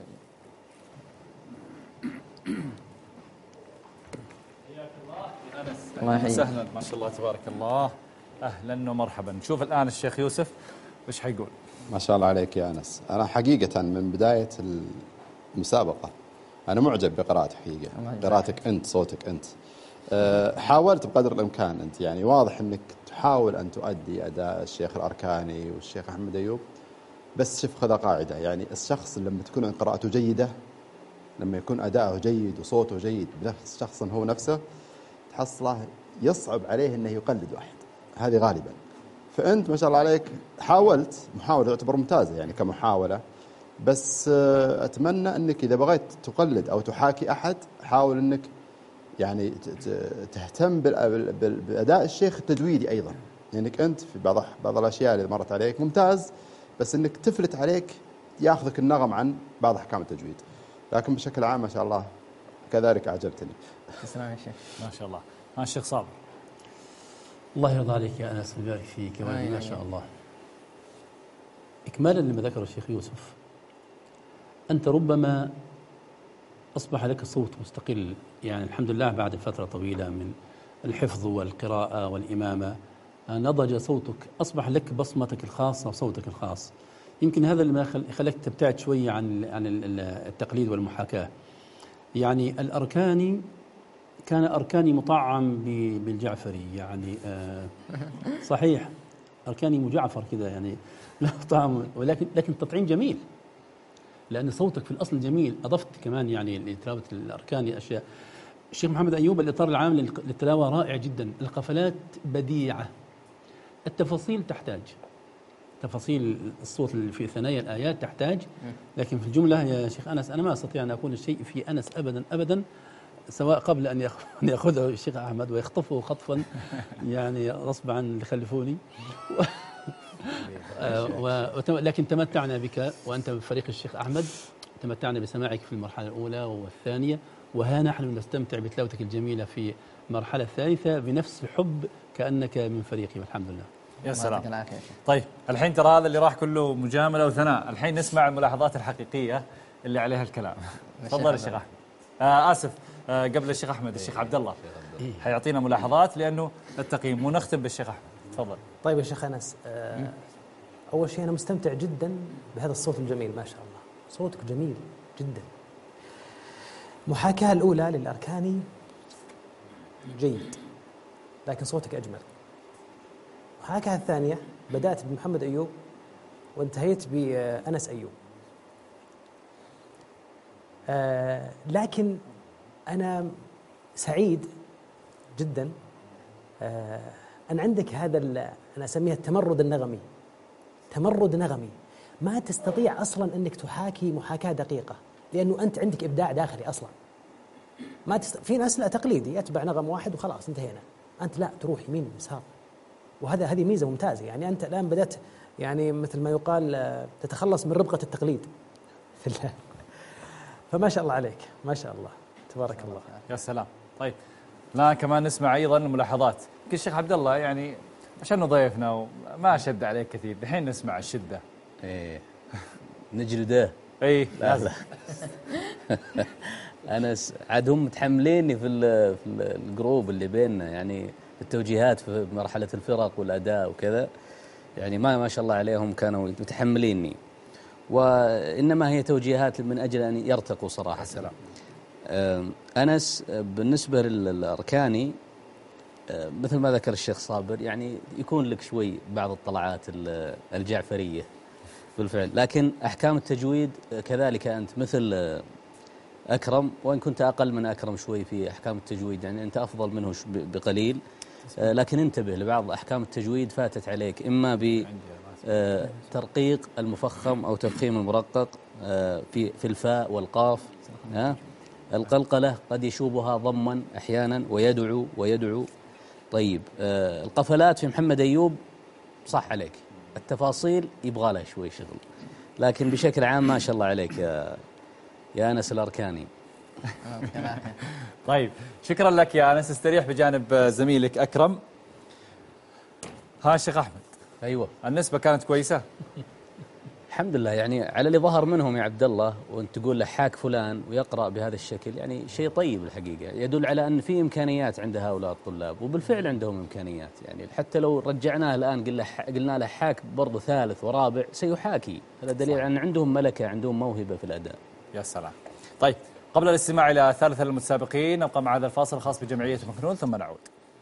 الله يحييك. سهلا ما شاء الله تبارك الله، أهلا ومرحبا. نشوف الآن الشيخ يوسف وش حيقول. ما شاء الله عليك يا أنس. أنا حقيقة من بداية المسابقة أنا معجب بقراءتك حقيقة، قراءتك أنت، صوتك أنت. أه حاولت بقدر الإمكان أنت، يعني واضح أنك تحاول أن تؤدي أداء الشيخ الأركاني والشيخ أحمد أيوب، بس شوف خذ قاعدة، يعني الشخص لما تكون قراءته جيدة، لما يكون أداءه جيد وصوته جيد بنفس شخص هو نفسه، تحصله يصعب عليه أنه يقلد واحد، هذه غالبا. فأنت ما شاء الله عليك حاولت محاولة تعتبر ممتازة يعني كمحاولة، بس أتمنى أنك إذا بغيت تقلد أو تحاكي أحد حاول أنك يعني تهتم بأداء الشيخ التجويدي أيضا، لأنك يعني أنت في بعض بعض الأشياء اللي مرت عليك ممتاز، بس أنك تفلت عليك يأخذك النغم عن بعض أحكام التجويد، لكن بشكل عام ما شاء الله كذلك أعجبتني. تسلم يا شيخ. ما شاء الله. ما الشيخ صابر. الله يرضى عليك يا أنس ويبارك فيك. ما شاء الله. إكمالا لما ذكر الشيخ يوسف، أنت ربما أصبح لك صوت مستقل، يعني الحمد لله بعد فترة طويلة من الحفظ والقراءة والإمامة نضج صوتك، أصبح لك بصمتك الخاصة وصوتك الخاص. يمكن هذا اللي خلك تبتعد شوية عن عن التقليد والمحاكاة. يعني الأركاني كان أركاني مطعم بالجعفري، يعني آه صحيح أركاني مجعفر كذا، يعني له طعم، ولكن لكن تطعيم جميل، لأن صوتك في الأصل جميل. أضفت كمان يعني لتلاوة الأركاني أشياء. الشيخ محمد أيوب الإطار العام للتلاوة رائع جدا، القفلات بديعة، التفاصيل تحتاج تفاصيل الصوت اللي في ثنايا الآيات تحتاج، لكن في الجملة يا شيخ أنس أنا ما أستطيع أن أكون الشيء في أنس أبدا أبدا، سواء قبل أن يأخذه الشيخ أحمد ويخطفه خطفا يعني غصب عن اللي خلفوني لكن تمتعنا بك وأنت بفريق الشيخ أحمد، تمتعنا بسماعك في المرحلة الأولى والثانية، وها نحن نستمتع بتلاوتك الجميلة في المرحلة الثالثة بنفس الحب كأنك من فريقي، والحمد لله. يا سلام. طيب الحين ترى هذا اللي راح كله مجاملة وثناء، الحين نسمع الملاحظات الحقيقية اللي عليها الكلام. تفضل الشيخ أحمد. آه آسف آه قبل الشيخ أحمد الشيخ عبد الله حيعطينا ملاحظات لأنه التقييم، ونختم بالشيخ أحمد. تفضل. طيب يا شيخ أنس، آه أول شيء أنا مستمتع جدا بهذا الصوت الجميل، ما شاء الله صوتك جميل جدا. محاكاة الأولى للأركاني جيد، لكن صوتك أجمل. محاكاة الثانية بدأت بمحمد أيوب وانتهيت بأنس أيوب. آه لكن أنا سعيد جدا آه أن عندك هذا أنا أسميها التمرد النغمي، تمرد نغمي، ما تستطيع أصلا أنك تحاكي محاكاة دقيقة، لأنه أنت عندك إبداع داخلي أصلا. ما تست... في ناس لا تقليدي يتبع نغم واحد وخلاص انتهينا، أنت لا، تروح يمين يسار، وهذا هذه ميزة ممتازة. يعني أنت الآن بدأت يعني مثل ما يقال تتخلص من ربقة التقليد في الله. فما شاء الله عليك، ما شاء الله تبارك الله. يا سلام. طيب الآن كمان نسمع أيضا ملاحظات كل الشيخ عبد الله، يعني عشان ضيفنا وما شد عليك كثير، الحين نسمع الشدة. ايه نجلده. اي لا لا انا عاد هم متحمليني في في الجروب اللي بيننا، يعني التوجيهات في مرحله الفرق والاداء وكذا، يعني ما ما شاء الله عليهم كانوا متحمليني، وانما هي توجيهات من اجل ان يرتقوا صراحه. السلام. انس بالنسبه للاركاني مثل ما ذكر الشيخ صابر، يعني يكون لك شوي بعض الطلعات الجعفريه بالفعل، لكن أحكام التجويد كذلك أنت مثل أكرم، وإن كنت أقل من أكرم شوي في أحكام التجويد، يعني أنت أفضل منه بقليل، لكن انتبه لبعض أحكام التجويد فاتت عليك، إما بترقيق المفخم أو تفخيم المرقق في في الفاء والقاف. القلقلة قد يشوبها ضما أحيانا ويدعو ويدعو. طيب القفلات في محمد أيوب صح عليك، التفاصيل يبغى لها شوي شغل، لكن بشكل عام ما شاء الله عليك يا يا أنس الأركاني. طيب شكرا لك يا أنس، استريح بجانب زميلك أكرم. ها شيخ أحمد. أيوة النسبة كانت كويسة الحمد لله، يعني على اللي ظهر منهم يا عبد الله، وانت تقول له حاك فلان ويقرأ بهذا الشكل، يعني شيء طيب الحقيقة، يدل على أن في إمكانيات عند هؤلاء الطلاب، وبالفعل عندهم إمكانيات، يعني حتى لو رجعناه الآن قلنا قلنا له حاك برضه ثالث ورابع سيحاكي، هذا دليل على أن عندهم ملكة، عندهم موهبة في الأداء. يا سلام. طيب قبل الاستماع إلى ثالث المتسابقين نبقى مع هذا الفاصل الخاص بجمعية مكنون ثم نعود.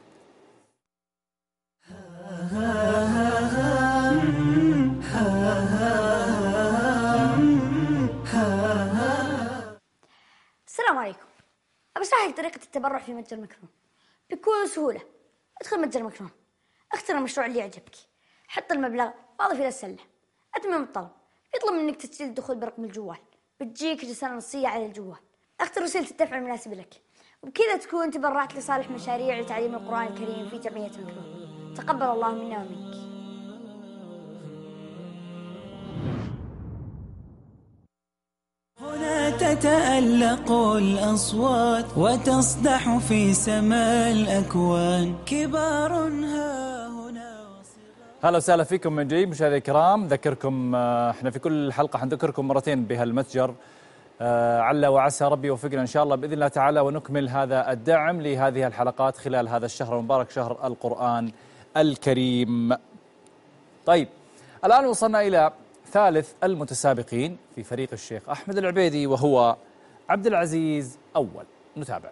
السلام عليكم. أبي أشرح لك طريقة التبرع في متجر مكنون بكل سهولة. ادخل متجر مكنون، اختر المشروع اللي يعجبك، حط المبلغ واضف إلى السلة، أتمم الطلب، يطلب منك تسجيل الدخول برقم الجوال، بتجيك رسالة نصية على الجوال، اختر وسيلة الدفع المناسبة لك، وبكذا تكون تبرعت لصالح مشاريع لتعليم القرآن الكريم في جمعية مكنون. تقبل الله منا ومنك. هنا تتألق الأصوات وتصدح في سماء الأكوان، كبار ها هنا وصغار. هلا وسهلا فيكم من جديد مشاهدينا الكرام. ذكركم احنا في كل حلقة حنذكركم مرتين بهالمتجر، عل وعسى ربي يوفقنا إن شاء الله بإذن الله تعالى، ونكمل هذا الدعم لهذه الحلقات خلال هذا الشهر المبارك، شهر القرآن الكريم. طيب الآن وصلنا إلى ثالث المتسابقين في فريق الشيخ أحمد العبيدي، وهو عبد العزيز أول. نتابع.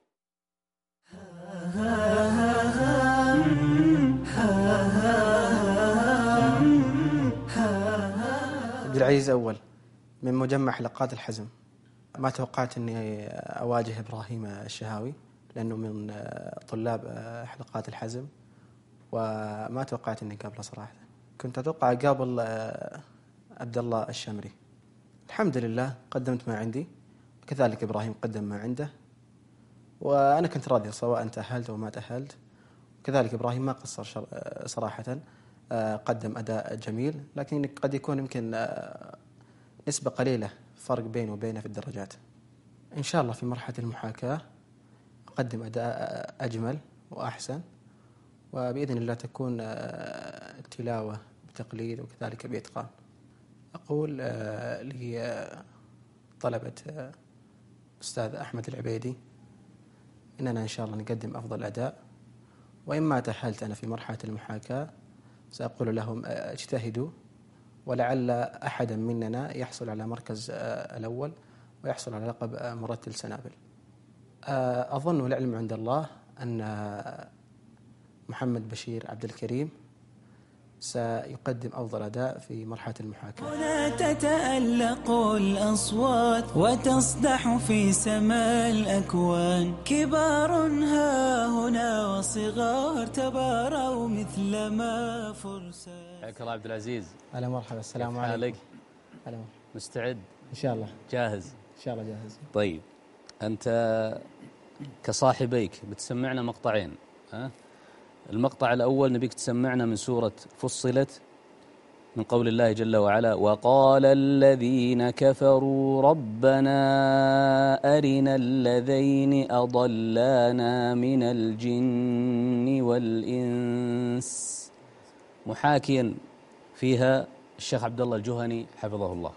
عبد العزيز أول من مجمع حلقات الحزم. ما توقعت أني أواجه إبراهيم الشهاوي لأنه من طلاب حلقات الحزم، وما توقعت أني قابله صراحة. كنت أتوقع قابل عبد الله الشمري. الحمد لله قدمت ما عندي، وكذلك إبراهيم قدم ما عنده، وأنا كنت راضي سواء تأهلت أو ما تأهلت. وكذلك إبراهيم ما قصر صراحة، قدم أداء جميل، لكن قد يكون يمكن نسبة قليلة فرق بينه وبينه في الدرجات. إن شاء الله في مرحلة المحاكاة أقدم أداء أجمل وأحسن، وبإذن الله تكون التلاوة بتقليد وكذلك بإتقان. أقول لطلبة أستاذ أحمد العبيدي إننا إن شاء الله نقدم أفضل أداء، وإما تأهلت أنا في مرحلة المحاكاة سأقول لهم اجتهدوا، ولعل أحدا مننا يحصل على مركز الأول ويحصل على لقب مرتل سنابل. أظن والعلم عند الله أن محمد بشير عبد الكريم سيقدم أفضل أداء في مرحلة المحاكاة. هنا تتألق الأصوات وتصدح في سماء الأكوان، كبار ها هنا وصغار تباروا مثل ما فرسان. حياك الله عبد العزيز. هلا مرحبا. السلام عليكم. هلا. مستعد؟ إن شاء الله. جاهز؟ إن شاء الله جاهز. طيب أنت كصاحبيك بتسمعنا مقطعين، ها؟ المقطع الأول نبيك تسمعنا من سورة فصلت من قول الله جل وعلا: وقال الذين كفروا ربنا أرنا الذين أضلانا من الجن والإنس، محاكيا فيها الشيخ عبد الله الجهني حفظه الله.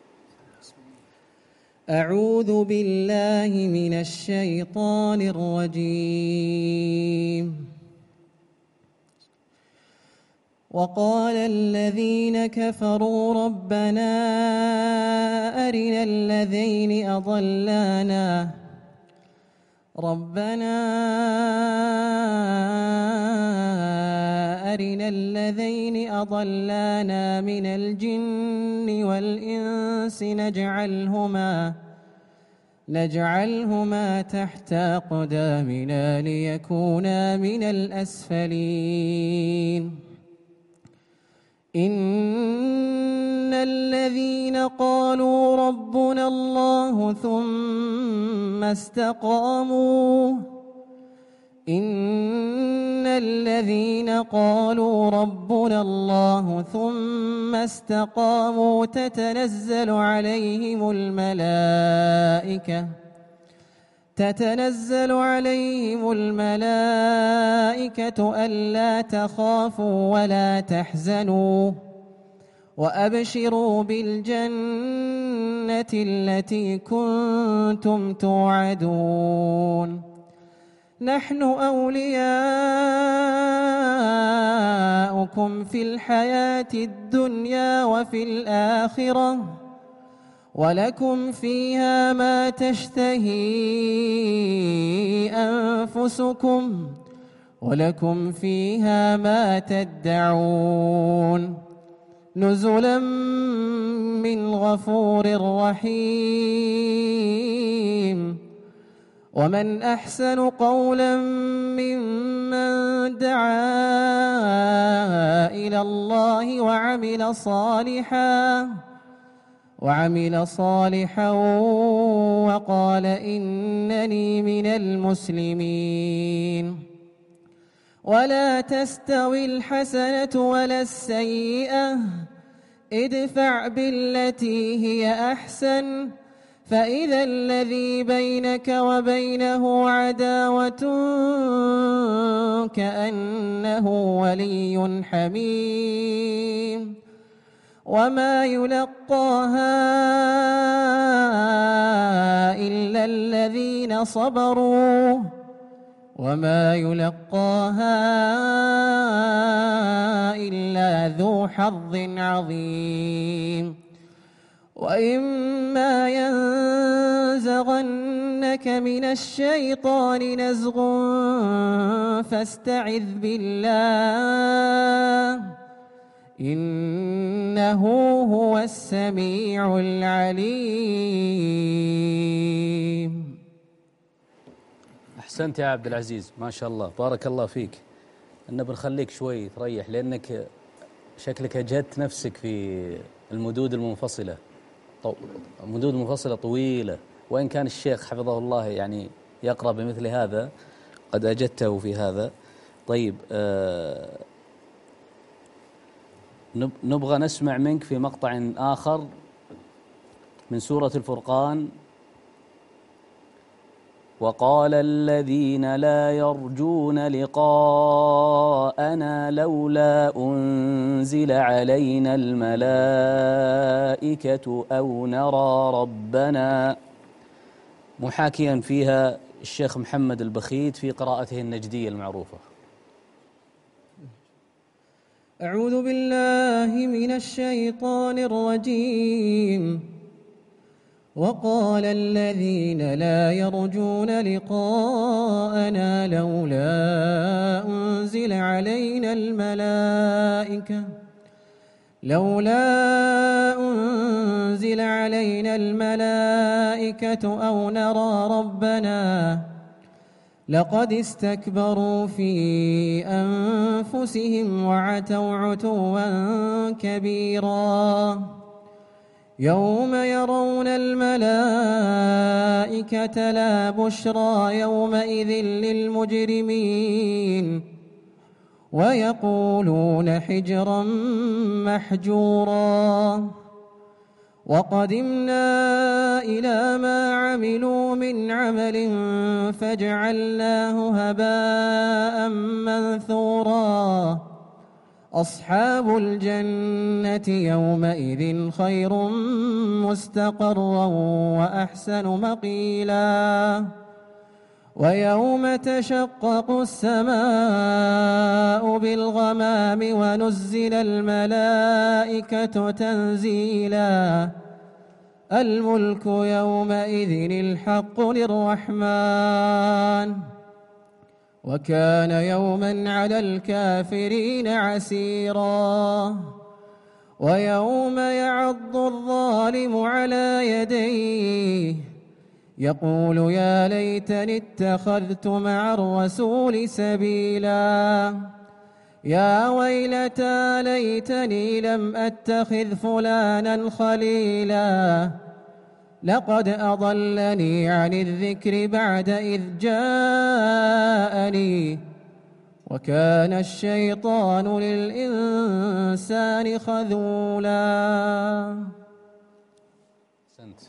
أعوذ بالله من الشيطان الرجيم. وقال الذين كفروا ربنا أرنا الذين أضلانا ربنا أرنا الذين أضلانا من الجن والإنس نجعلهما نجعلهما تحت أقدامنا ليكونا من الأسفلين. إن الذين قالوا ربنا الله ثم استقاموا إن الذين قالوا ربنا الله ثم استقاموا تتنزل عليهم الملائكة تتنزل عليهم الملائكة ألا تخافوا ولا تحزنوا وأبشروا بالجنة التي كنتم توعدون. نحن أولياؤكم في الحياة الدنيا وفي الآخرة ولكم فيها ما تشتهي أنفسكم ولكم فيها ما تدعون نزلا من غفور رحيم. ومن أحسن قولا ممن دعا إلى الله وعمل صالحا وعمل صالحا وقال إنني من المسلمين. ولا تستوي الحسنة ولا السيئة ادفع بالتي هي أحسن فإذا الذي بينك وبينه عداوة كأنه ولي حميم. وما يلقاها إلا الذين صبروا وما يلقاها إلا ذو حظ عظيم. وإما ينزغنك من الشيطان نزغ فاستعذ بالله إنه هو السميع العليم. أحسنت يا عبد العزيز، ما شاء الله، بارك الله فيك. أنا بنخليك شوي تريح لأنك شكلك أجهدت نفسك في المدود المنفصلة. مدود منفصلة طويلة، وإن كان الشيخ حفظه الله يعني يقرأ بمثل هذا قد أجدته في هذا. طيب آه نبغى نسمع منك في مقطع آخر من سورة الفرقان. وقال الذين لا يرجون لقاءنا لولا أنزل علينا الملائكة أو نرى ربنا، محاكيا فيها الشيخ محمد البخيت في قراءته النجدية المعروفة. أعوذ بالله من الشيطان الرجيم. وقال الذين لا يرجون لقاءنا لولا أنزل علينا الملائكة لولا أنزل علينا الملائكة أو نرى ربنا لقد استكبروا في أنفسهم وعتوا عتوا كبيرا. يوم يرون الملائكة لا بشرى يومئذ للمجرمين ويقولون حجرا محجورا وقدمنا إلى ما عملوا من عمل فجعلناه هباء منثورا أصحاب الجنة يومئذ خير مستقرا وأحسن مقيلا ويوم تشقق السماء بالغمام ونزل الملائكة تنزيلا الملك يومئذ الحق للرحمن وكان يوما على الكافرين عسيرا ويوم يعض الظالم على يديه يقول يا ليتني اتخذت مع الرسول سبيلا يا ويلتى ليتني لم أتخذ فلانا خليلا لقد أضلني عن الذكر بعد إذ جاءني وكان الشيطان للإنسان خذولا. سنت.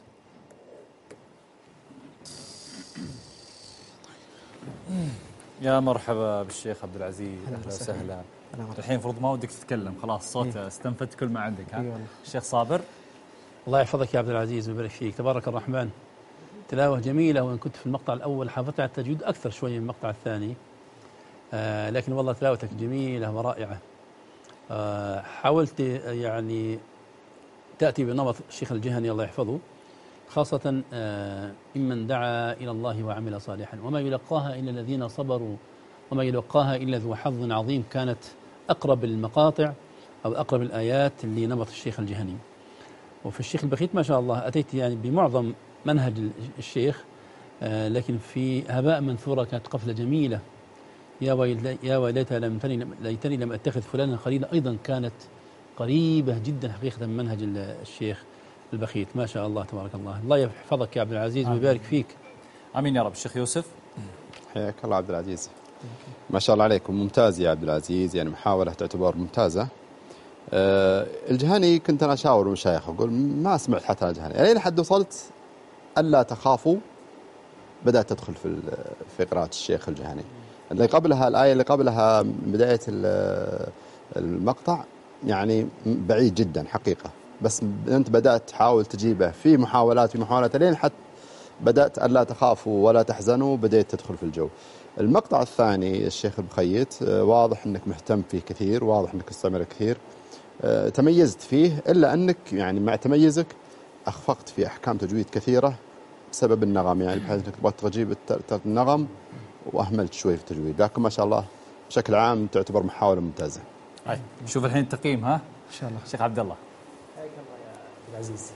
يا مرحبا بالشيخ عبد العزيز، اهلا وسهلا. الحين المفروض ما ودك تتكلم، خلاص صوت استنفدت كل ما عندك. ها الشيخ صابر. الله يحفظك يا عبد العزيز ويبارك فيك، تبارك الرحمن. تلاوة جميلة، وإن كنت في المقطع الأول حافظت على التجويد أكثر شوية من المقطع الثاني، آه لكن والله تلاوتك جميلة ورائعة. آه حاولت يعني تأتي بنمط الشيخ الجهني الله يحفظه، خاصة آه ممن دعا إلى الله وعمل صالحا، وما يلقاها إلا الذين صبروا وما يلقاها إلا ذو حظ عظيم. كانت أقرب المقاطع أو أقرب الآيات لنمط الشيخ الجهني. وفي الشيخ البخيت ما شاء الله أتيت يعني بمعظم منهج الشيخ، آه لكن في هباء منثورة كانت قفلة جميلة. يا ويل يا ويلتى لم ليتني لم أتخذ فلانا خليلا، أيضا كانت قريبة جدا حقيقة من منهج الشيخ البخيت. ما شاء الله تبارك الله. الله يحفظك يا عبد العزيز ويبارك فيك. آمين يا رب. الشيخ يوسف. حياك الله عبد العزيز، ما شاء الله عليكم، ممتاز يا عبد العزيز، يعني محاولة تعتبر ممتازة. أه الجهني كنت أنا أشاور المشايخ أقول ما سمعت حتى الجهني، يعني لحد وصلت ألا تخافوا بدأت تدخل في في قراءة الشيخ الجهني. اللي قبلها الآية اللي قبلها بداية المقطع يعني بعيد جدا حقيقة، بس أنت بدأت تحاول تجيبه في محاولات في محاولات لين حتى بدأت ألا تخافوا ولا تحزنوا، بدأت تدخل في الجو. المقطع الثاني الشيخ البخيت واضح أنك مهتم فيه كثير، واضح أنك تستمر كثير، تميزت فيه، إلا أنك يعني مع تميزك أخفقت في أحكام تجويد كثيرة بسبب النغم، يعني بحيث أنك تبغى تجيب النغم وأهملت شوي في التجويد، لكن ما شاء الله بشكل عام تعتبر محاولة ممتازة. هاي نشوف الحين التقييم. ها إن شاء الله. شيخ عبد الله. حياك الله يا عبد العزيز.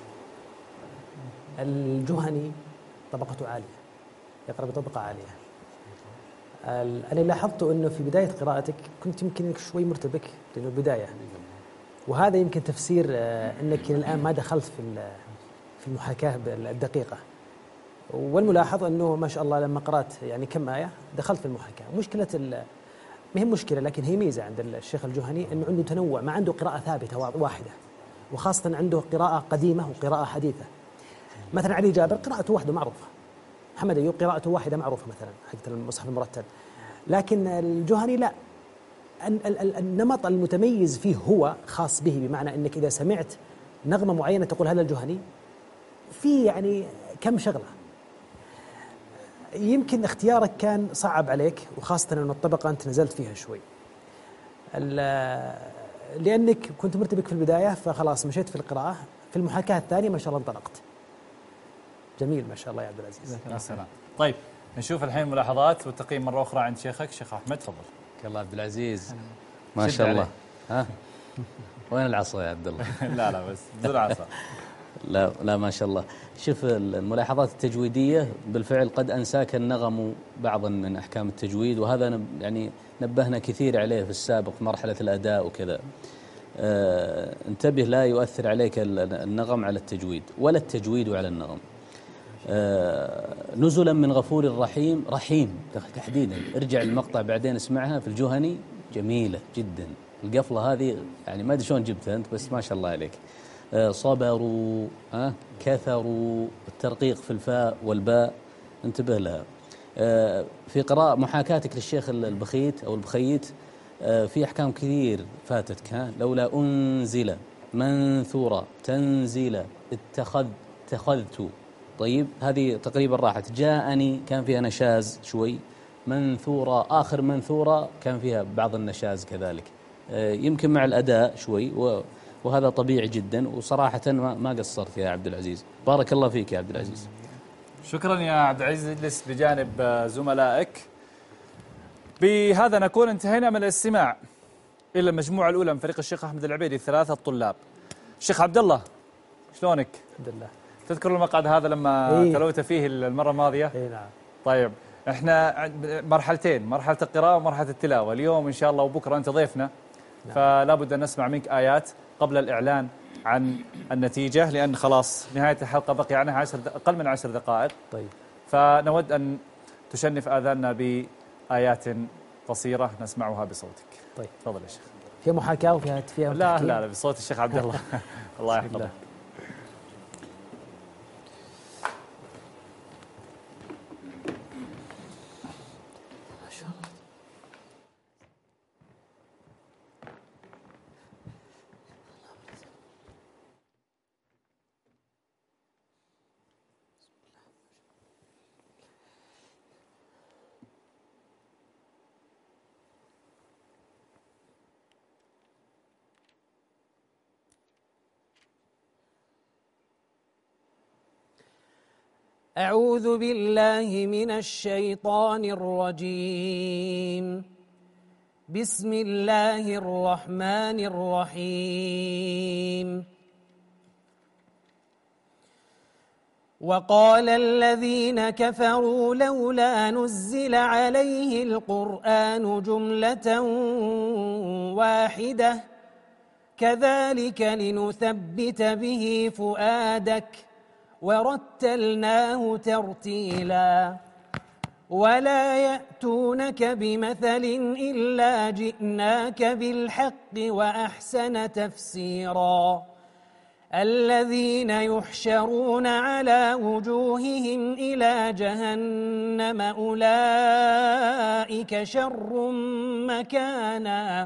الجهني طبقته عالية، يقرأ بطبقة عالية. أنا لاحظت أنه في بداية قراءتك كنت يمكن شوي مرتبك لأنه البداية، وهذا يمكن تفسير أنك الآن ما دخلت في في المحاكاة الدقيقة. والملاحظ أنه ما شاء الله لما قرأت يعني كم آية دخلت في المحاكاة. مشكلة ما هي مشكلة لكن هي ميزة عند الشيخ الجهني أنه عنده تنوع، ما عنده قراءة ثابتة واحدة، وخاصة عنده قراءة قديمة وقراءة حديثة. مثلا علي جابر قراءته واحدة معروفة، محمد أيوب قراءته واحدة معروفة مثلا حقت المصحف المرتب، لكن الجهني لا، النمط المتميز فيه هو خاص به، بمعنى أنك إذا سمعت نغمة معينة تقول هذا الجهني، في يعني كم شغلة. يمكن اختيارك كان صعب عليك، وخاصة أن الطبقة أنت نزلت فيها شوي، لأنك كنت مرتبك في البداية، فخلاص مشيت في القراءة. في المحاكاة الثانية ما شاء الله انطلقت. جميل ما شاء الله يا عبد العزيز. يا سلام. طيب نشوف الحين ملاحظات والتقييم مرة أخرى عند شيخك شيخ أحمد، تفضل. الله عبد العزيز ما شاء الله. ها وين العصا يا عبد الله؟ لا لا بس بدون عصا. لا لا ما شاء الله. شوف الملاحظات التجويدية بالفعل قد أنساك النغم بعضا من أحكام التجويد، وهذا يعني نبهنا كثير عليه في السابق في مرحلة الأداء وكذا. آه انتبه، لا يؤثر عليك النغم على التجويد ولا التجويد على النغم. آه نزلا من غفور رحيم، رحيم تحديدا. ارجع المقطع بعدين اسمعها في الجهني جميلة جدا. القفلة هذه يعني ما أدري شلون جبتها أنت، بس ما شاء الله عليك. آه صبروا، آه كثروا، الترقيق في الفاء والباء انتبه لها. آه في قراءة محاكاتك للشيخ البخيت أو البخيت آه في أحكام كثير فاتتك. ها لولا أنزل منثورا تنزيلا اتخذ اتخذت. طيب هذه تقريبا راحت. جاءني كان فيها نشاز شوي. منثورا آخر منثورا كان فيها بعض النشاز كذلك. يمكن مع الأداء شوي، وهذا طبيعي جدا. وصراحة ما قصرت يا عبد العزيز، بارك الله فيك يا عبد العزيز. شكرا يا عبد العزيز. اجلس بجانب زملائك. بهذا نكون انتهينا من الاستماع إلى المجموعة الأولى من فريق الشيخ أحمد العبيدي، ثلاثة طلاب. الشيخ عبد الله شلونك؟ الحمد لله. تذكر المقعد هذا لما إيه؟ تلوت فيه المرة الماضية؟ اي نعم. طيب احنا مرحلتين، مرحلة القراءة ومرحلة التلاوة. اليوم إن شاء الله وبكرة أنت ضيفنا، نعم. فلا بد أن نسمع منك آيات قبل الإعلان عن النتيجة، لأن خلاص نهاية الحلقة بقي عنها عشر أقل من عشر دقائق. طيب. فنود أن تشنف آذاننا بآيات قصيرة نسمعها بصوتك. طيب تفضل يا شيخ. فيها محاكاة وفيها فيها لا لا لا بصوت الشيخ عبد الله. الله يحفظه. أعوذ بالله من الشيطان الرجيم. بسم الله الرحمن الرحيم. وقال الذين كفروا لولا نزل عليه القرآن جملة واحدة كذلك لنثبت به فؤادك ورتلناه ترتيلا ولا يأتونك بمثل إلا جئناك بالحق وأحسن تفسيرا الذين يحشرون على وجوههم إلى جهنم أولئك شر مكانا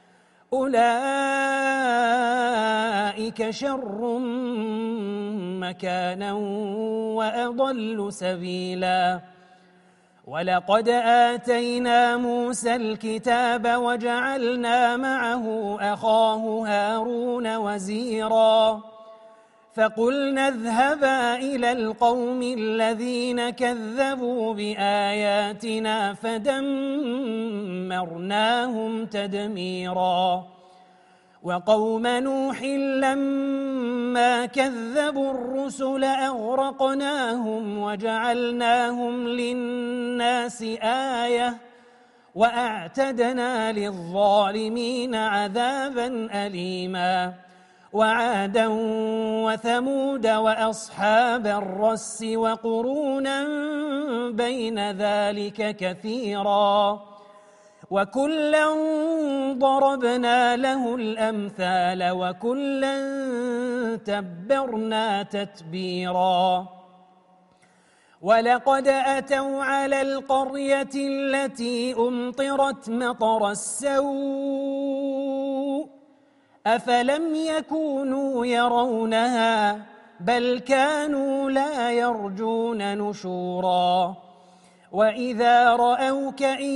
أولئك شر مكانا وأضل سبيلا ولقد آتينا موسى الكتاب وجعلنا معه أخاه هارون وزيرا فقلنا اذهبا إلى القوم الذين كذبوا بآياتنا فدمرناهم تدميرا وقوم نوح لما كذبوا الرسل أغرقناهم وجعلناهم للناس آية وأعتدنا للظالمين عذابا أليما وعادا وثمود وأصحاب الرس وقرونا بين ذلك كثيرا وكلا ضربنا له الأمثال وكلا تبرنا تتبيرا ولقد أتوا على القرية التي أمطرت مطر السوء أفلم يكونوا يرونها بل كانوا لا يرجون نشورا وإذا رأوك إن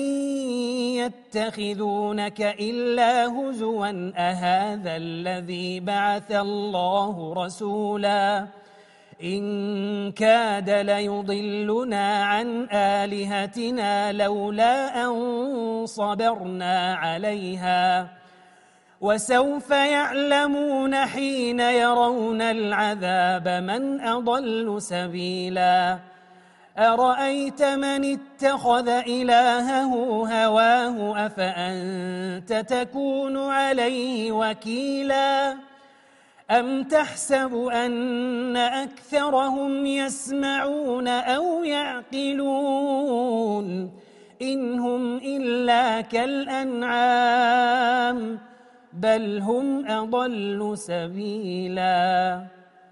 يتخذونك إلا هزوا أهذا الذي بعث الله رسولا إن كاد ليضلنا عن آلهتنا لولا أن صبرنا عليها وسوف يعلمون حين يرون العذاب من أضل سبيلا أرأيت من اتخذ إلهه هواه أفأنت تكون عليه وكيلا أم تحسب أن أكثرهم يسمعون أو يعقلون إن هم إلا كالأنعام بل هم أضل سبيلا.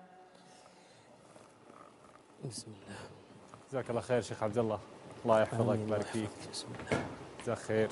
بسم الله. جزاك الله خير شيخ عبد الله، الله يحفظك ويبارك فيك. جزاك خير.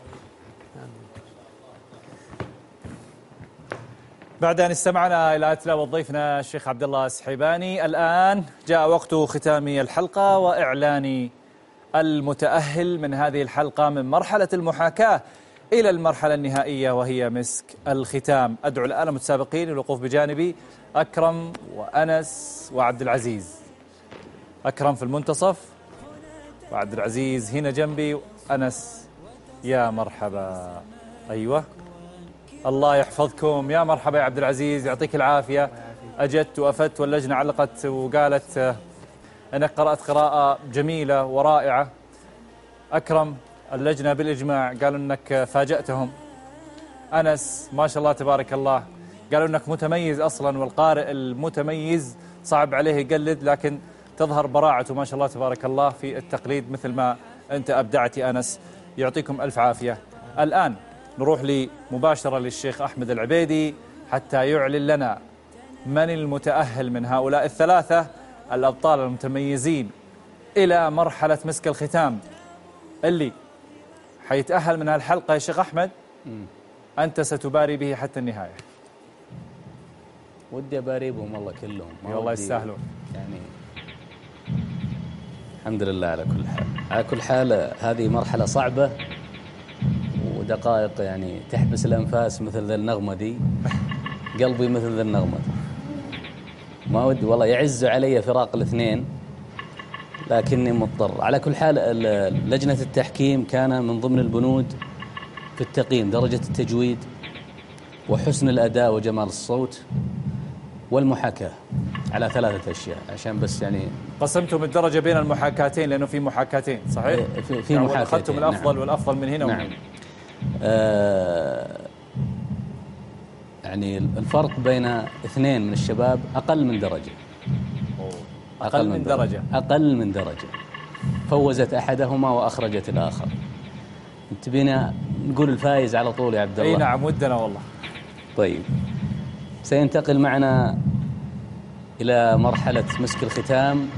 بعد أن استمعنا إلى تلاوة ضيفنا الشيخ عبد الله السحيباني، الآن جاء وقت ختام الحلقة وإعلان المتأهل من هذه الحلقة من مرحلة المحاكاة إلى المرحلة النهائية وهي مسك الختام. أدعو الآن المتسابقين للوقوف بجانبي، أكرم وأنس وعبد العزيز. أكرم في المنتصف وعبد العزيز هنا جنبي، وأنس يا مرحبا. أيوة الله يحفظكم، يا مرحبا يا عبد العزيز، يعطيك العافية. أجدت وأفدت واللجنة علقت وقالت أنك قرأت قراءة جميلة ورائعة. أكرم اللجنة بالإجماع قالوا أنك فاجأتهم. أنس ما شاء الله تبارك الله قالوا أنك متميز أصلا، والقارئ المتميز صعب عليه يقلد، لكن تظهر براعته ما شاء الله تبارك الله في التقليد مثل ما أنت أبدعت يا أنس. يعطيكم ألف عافية. الآن نروح لي مباشرة للشيخ أحمد العبيدي حتى يعلن لنا من المتأهل من هؤلاء الثلاثة الأبطال المتميزين إلى مرحلة مسك الختام اللي حيتأهل من هالحلقة. يا شيخ أحمد أنت ستباري به حتى النهاية. ودي أباري بهم والله كلهم، والله يستاهلون يعني. الحمد لله على كل حال. على كل حال هذه مرحلة صعبة ودقائق يعني تحبس الأنفاس مثل ذا النغمة دي، قلبي مثل ذا النغمة دي. ما ودي والله يعز علي فراق الاثنين، لكني مضطر. على كل حال لجنة التحكيم كان من ضمن البنود في التقييم درجة التجويد وحسن الأداء وجمال الصوت والمحاكاة، على ثلاثة أشياء عشان بس يعني قسمتم الدرجة بين المحاكاتين لأنه في محاكاتين صحيح؟ في, في يعني محاكاتين. أخذتم الأفضل نعم. والأفضل من هنا نعم. ومن هنا. آه يعني الفرق بين اثنين من الشباب أقل من درجة. أقل, أقل من, من درجة. درجة أقل من درجة فوزت أحدهما وأخرجت الآخر. انت بينا نقول الفائز على طول يا عبد الله. أي نعم ودنا والله. طيب سينتقل معنا إلى مرحلة مسك الختام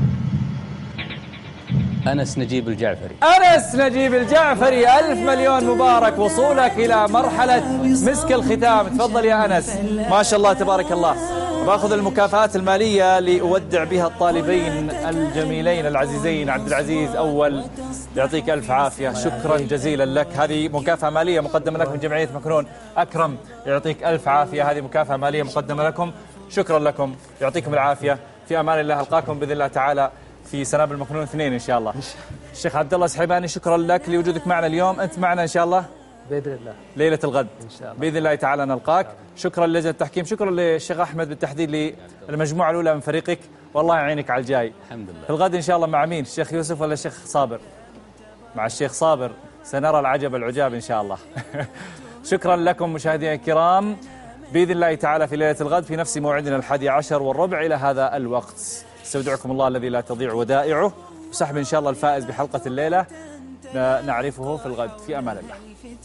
أنس نجيب الجعفري. أنس نجيب الجعفري ألف مليون مبارك وصولك إلى مرحلة مسك الختام. تفضل يا أنس. ما شاء الله تبارك الله. باخذ المكافآت المالية لأودع بها الطالبين الجميلين العزيزين. عبد العزيز أول يعطيك ألف عافية، شكرا جزيلا لك. هذه مكافأة مالية مقدمة لك من جمعية مكنون. أكرم يعطيك ألف عافية، هذه مكافأة مالية مقدمة لكم. شكرا لكم، يعطيكم العافية. في أمان الله. ألقاكم بإذن الله تعالى في سنابل مكنون اثنين إن شاء الله. الشيخ عبد الله السحيباني شكرا لك لوجودك معنا اليوم. أنت معنا إن شاء الله بإذن الله ليلة الغد إن شاء الله. بإذن الله تعالى نلقاك. شكرا للجنة التحكيم، شكرا للشيخ أحمد بالتحديد للمجموعة الأولى من فريقك، والله يعينك على الجاي. الحمد لله. في الغد إن شاء الله مع مين؟ الشيخ يوسف ولا الشيخ صابر؟ مع الشيخ صابر سنرى العجب العجاب إن شاء الله. شكرا لكم مشاهدينا الكرام. بإذن الله تعالى في ليلة الغد في نفس موعدنا الحادي عشر والربع إلى هذا الوقت. استودعكم الله الذي لا تضيع ودائعه، وسحب إن شاء الله الفائز بحلقة الليلة نعرفه في الغد. في أمان الله.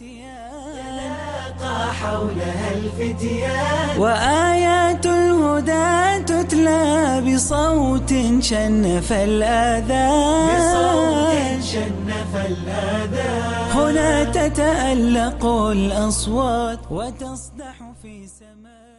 حولها الفتيان وآيات الهدى تتلى بصوت شنف الآذان بصوت شنف الآذان هنا تتألق الأصوات وتصدح في سماء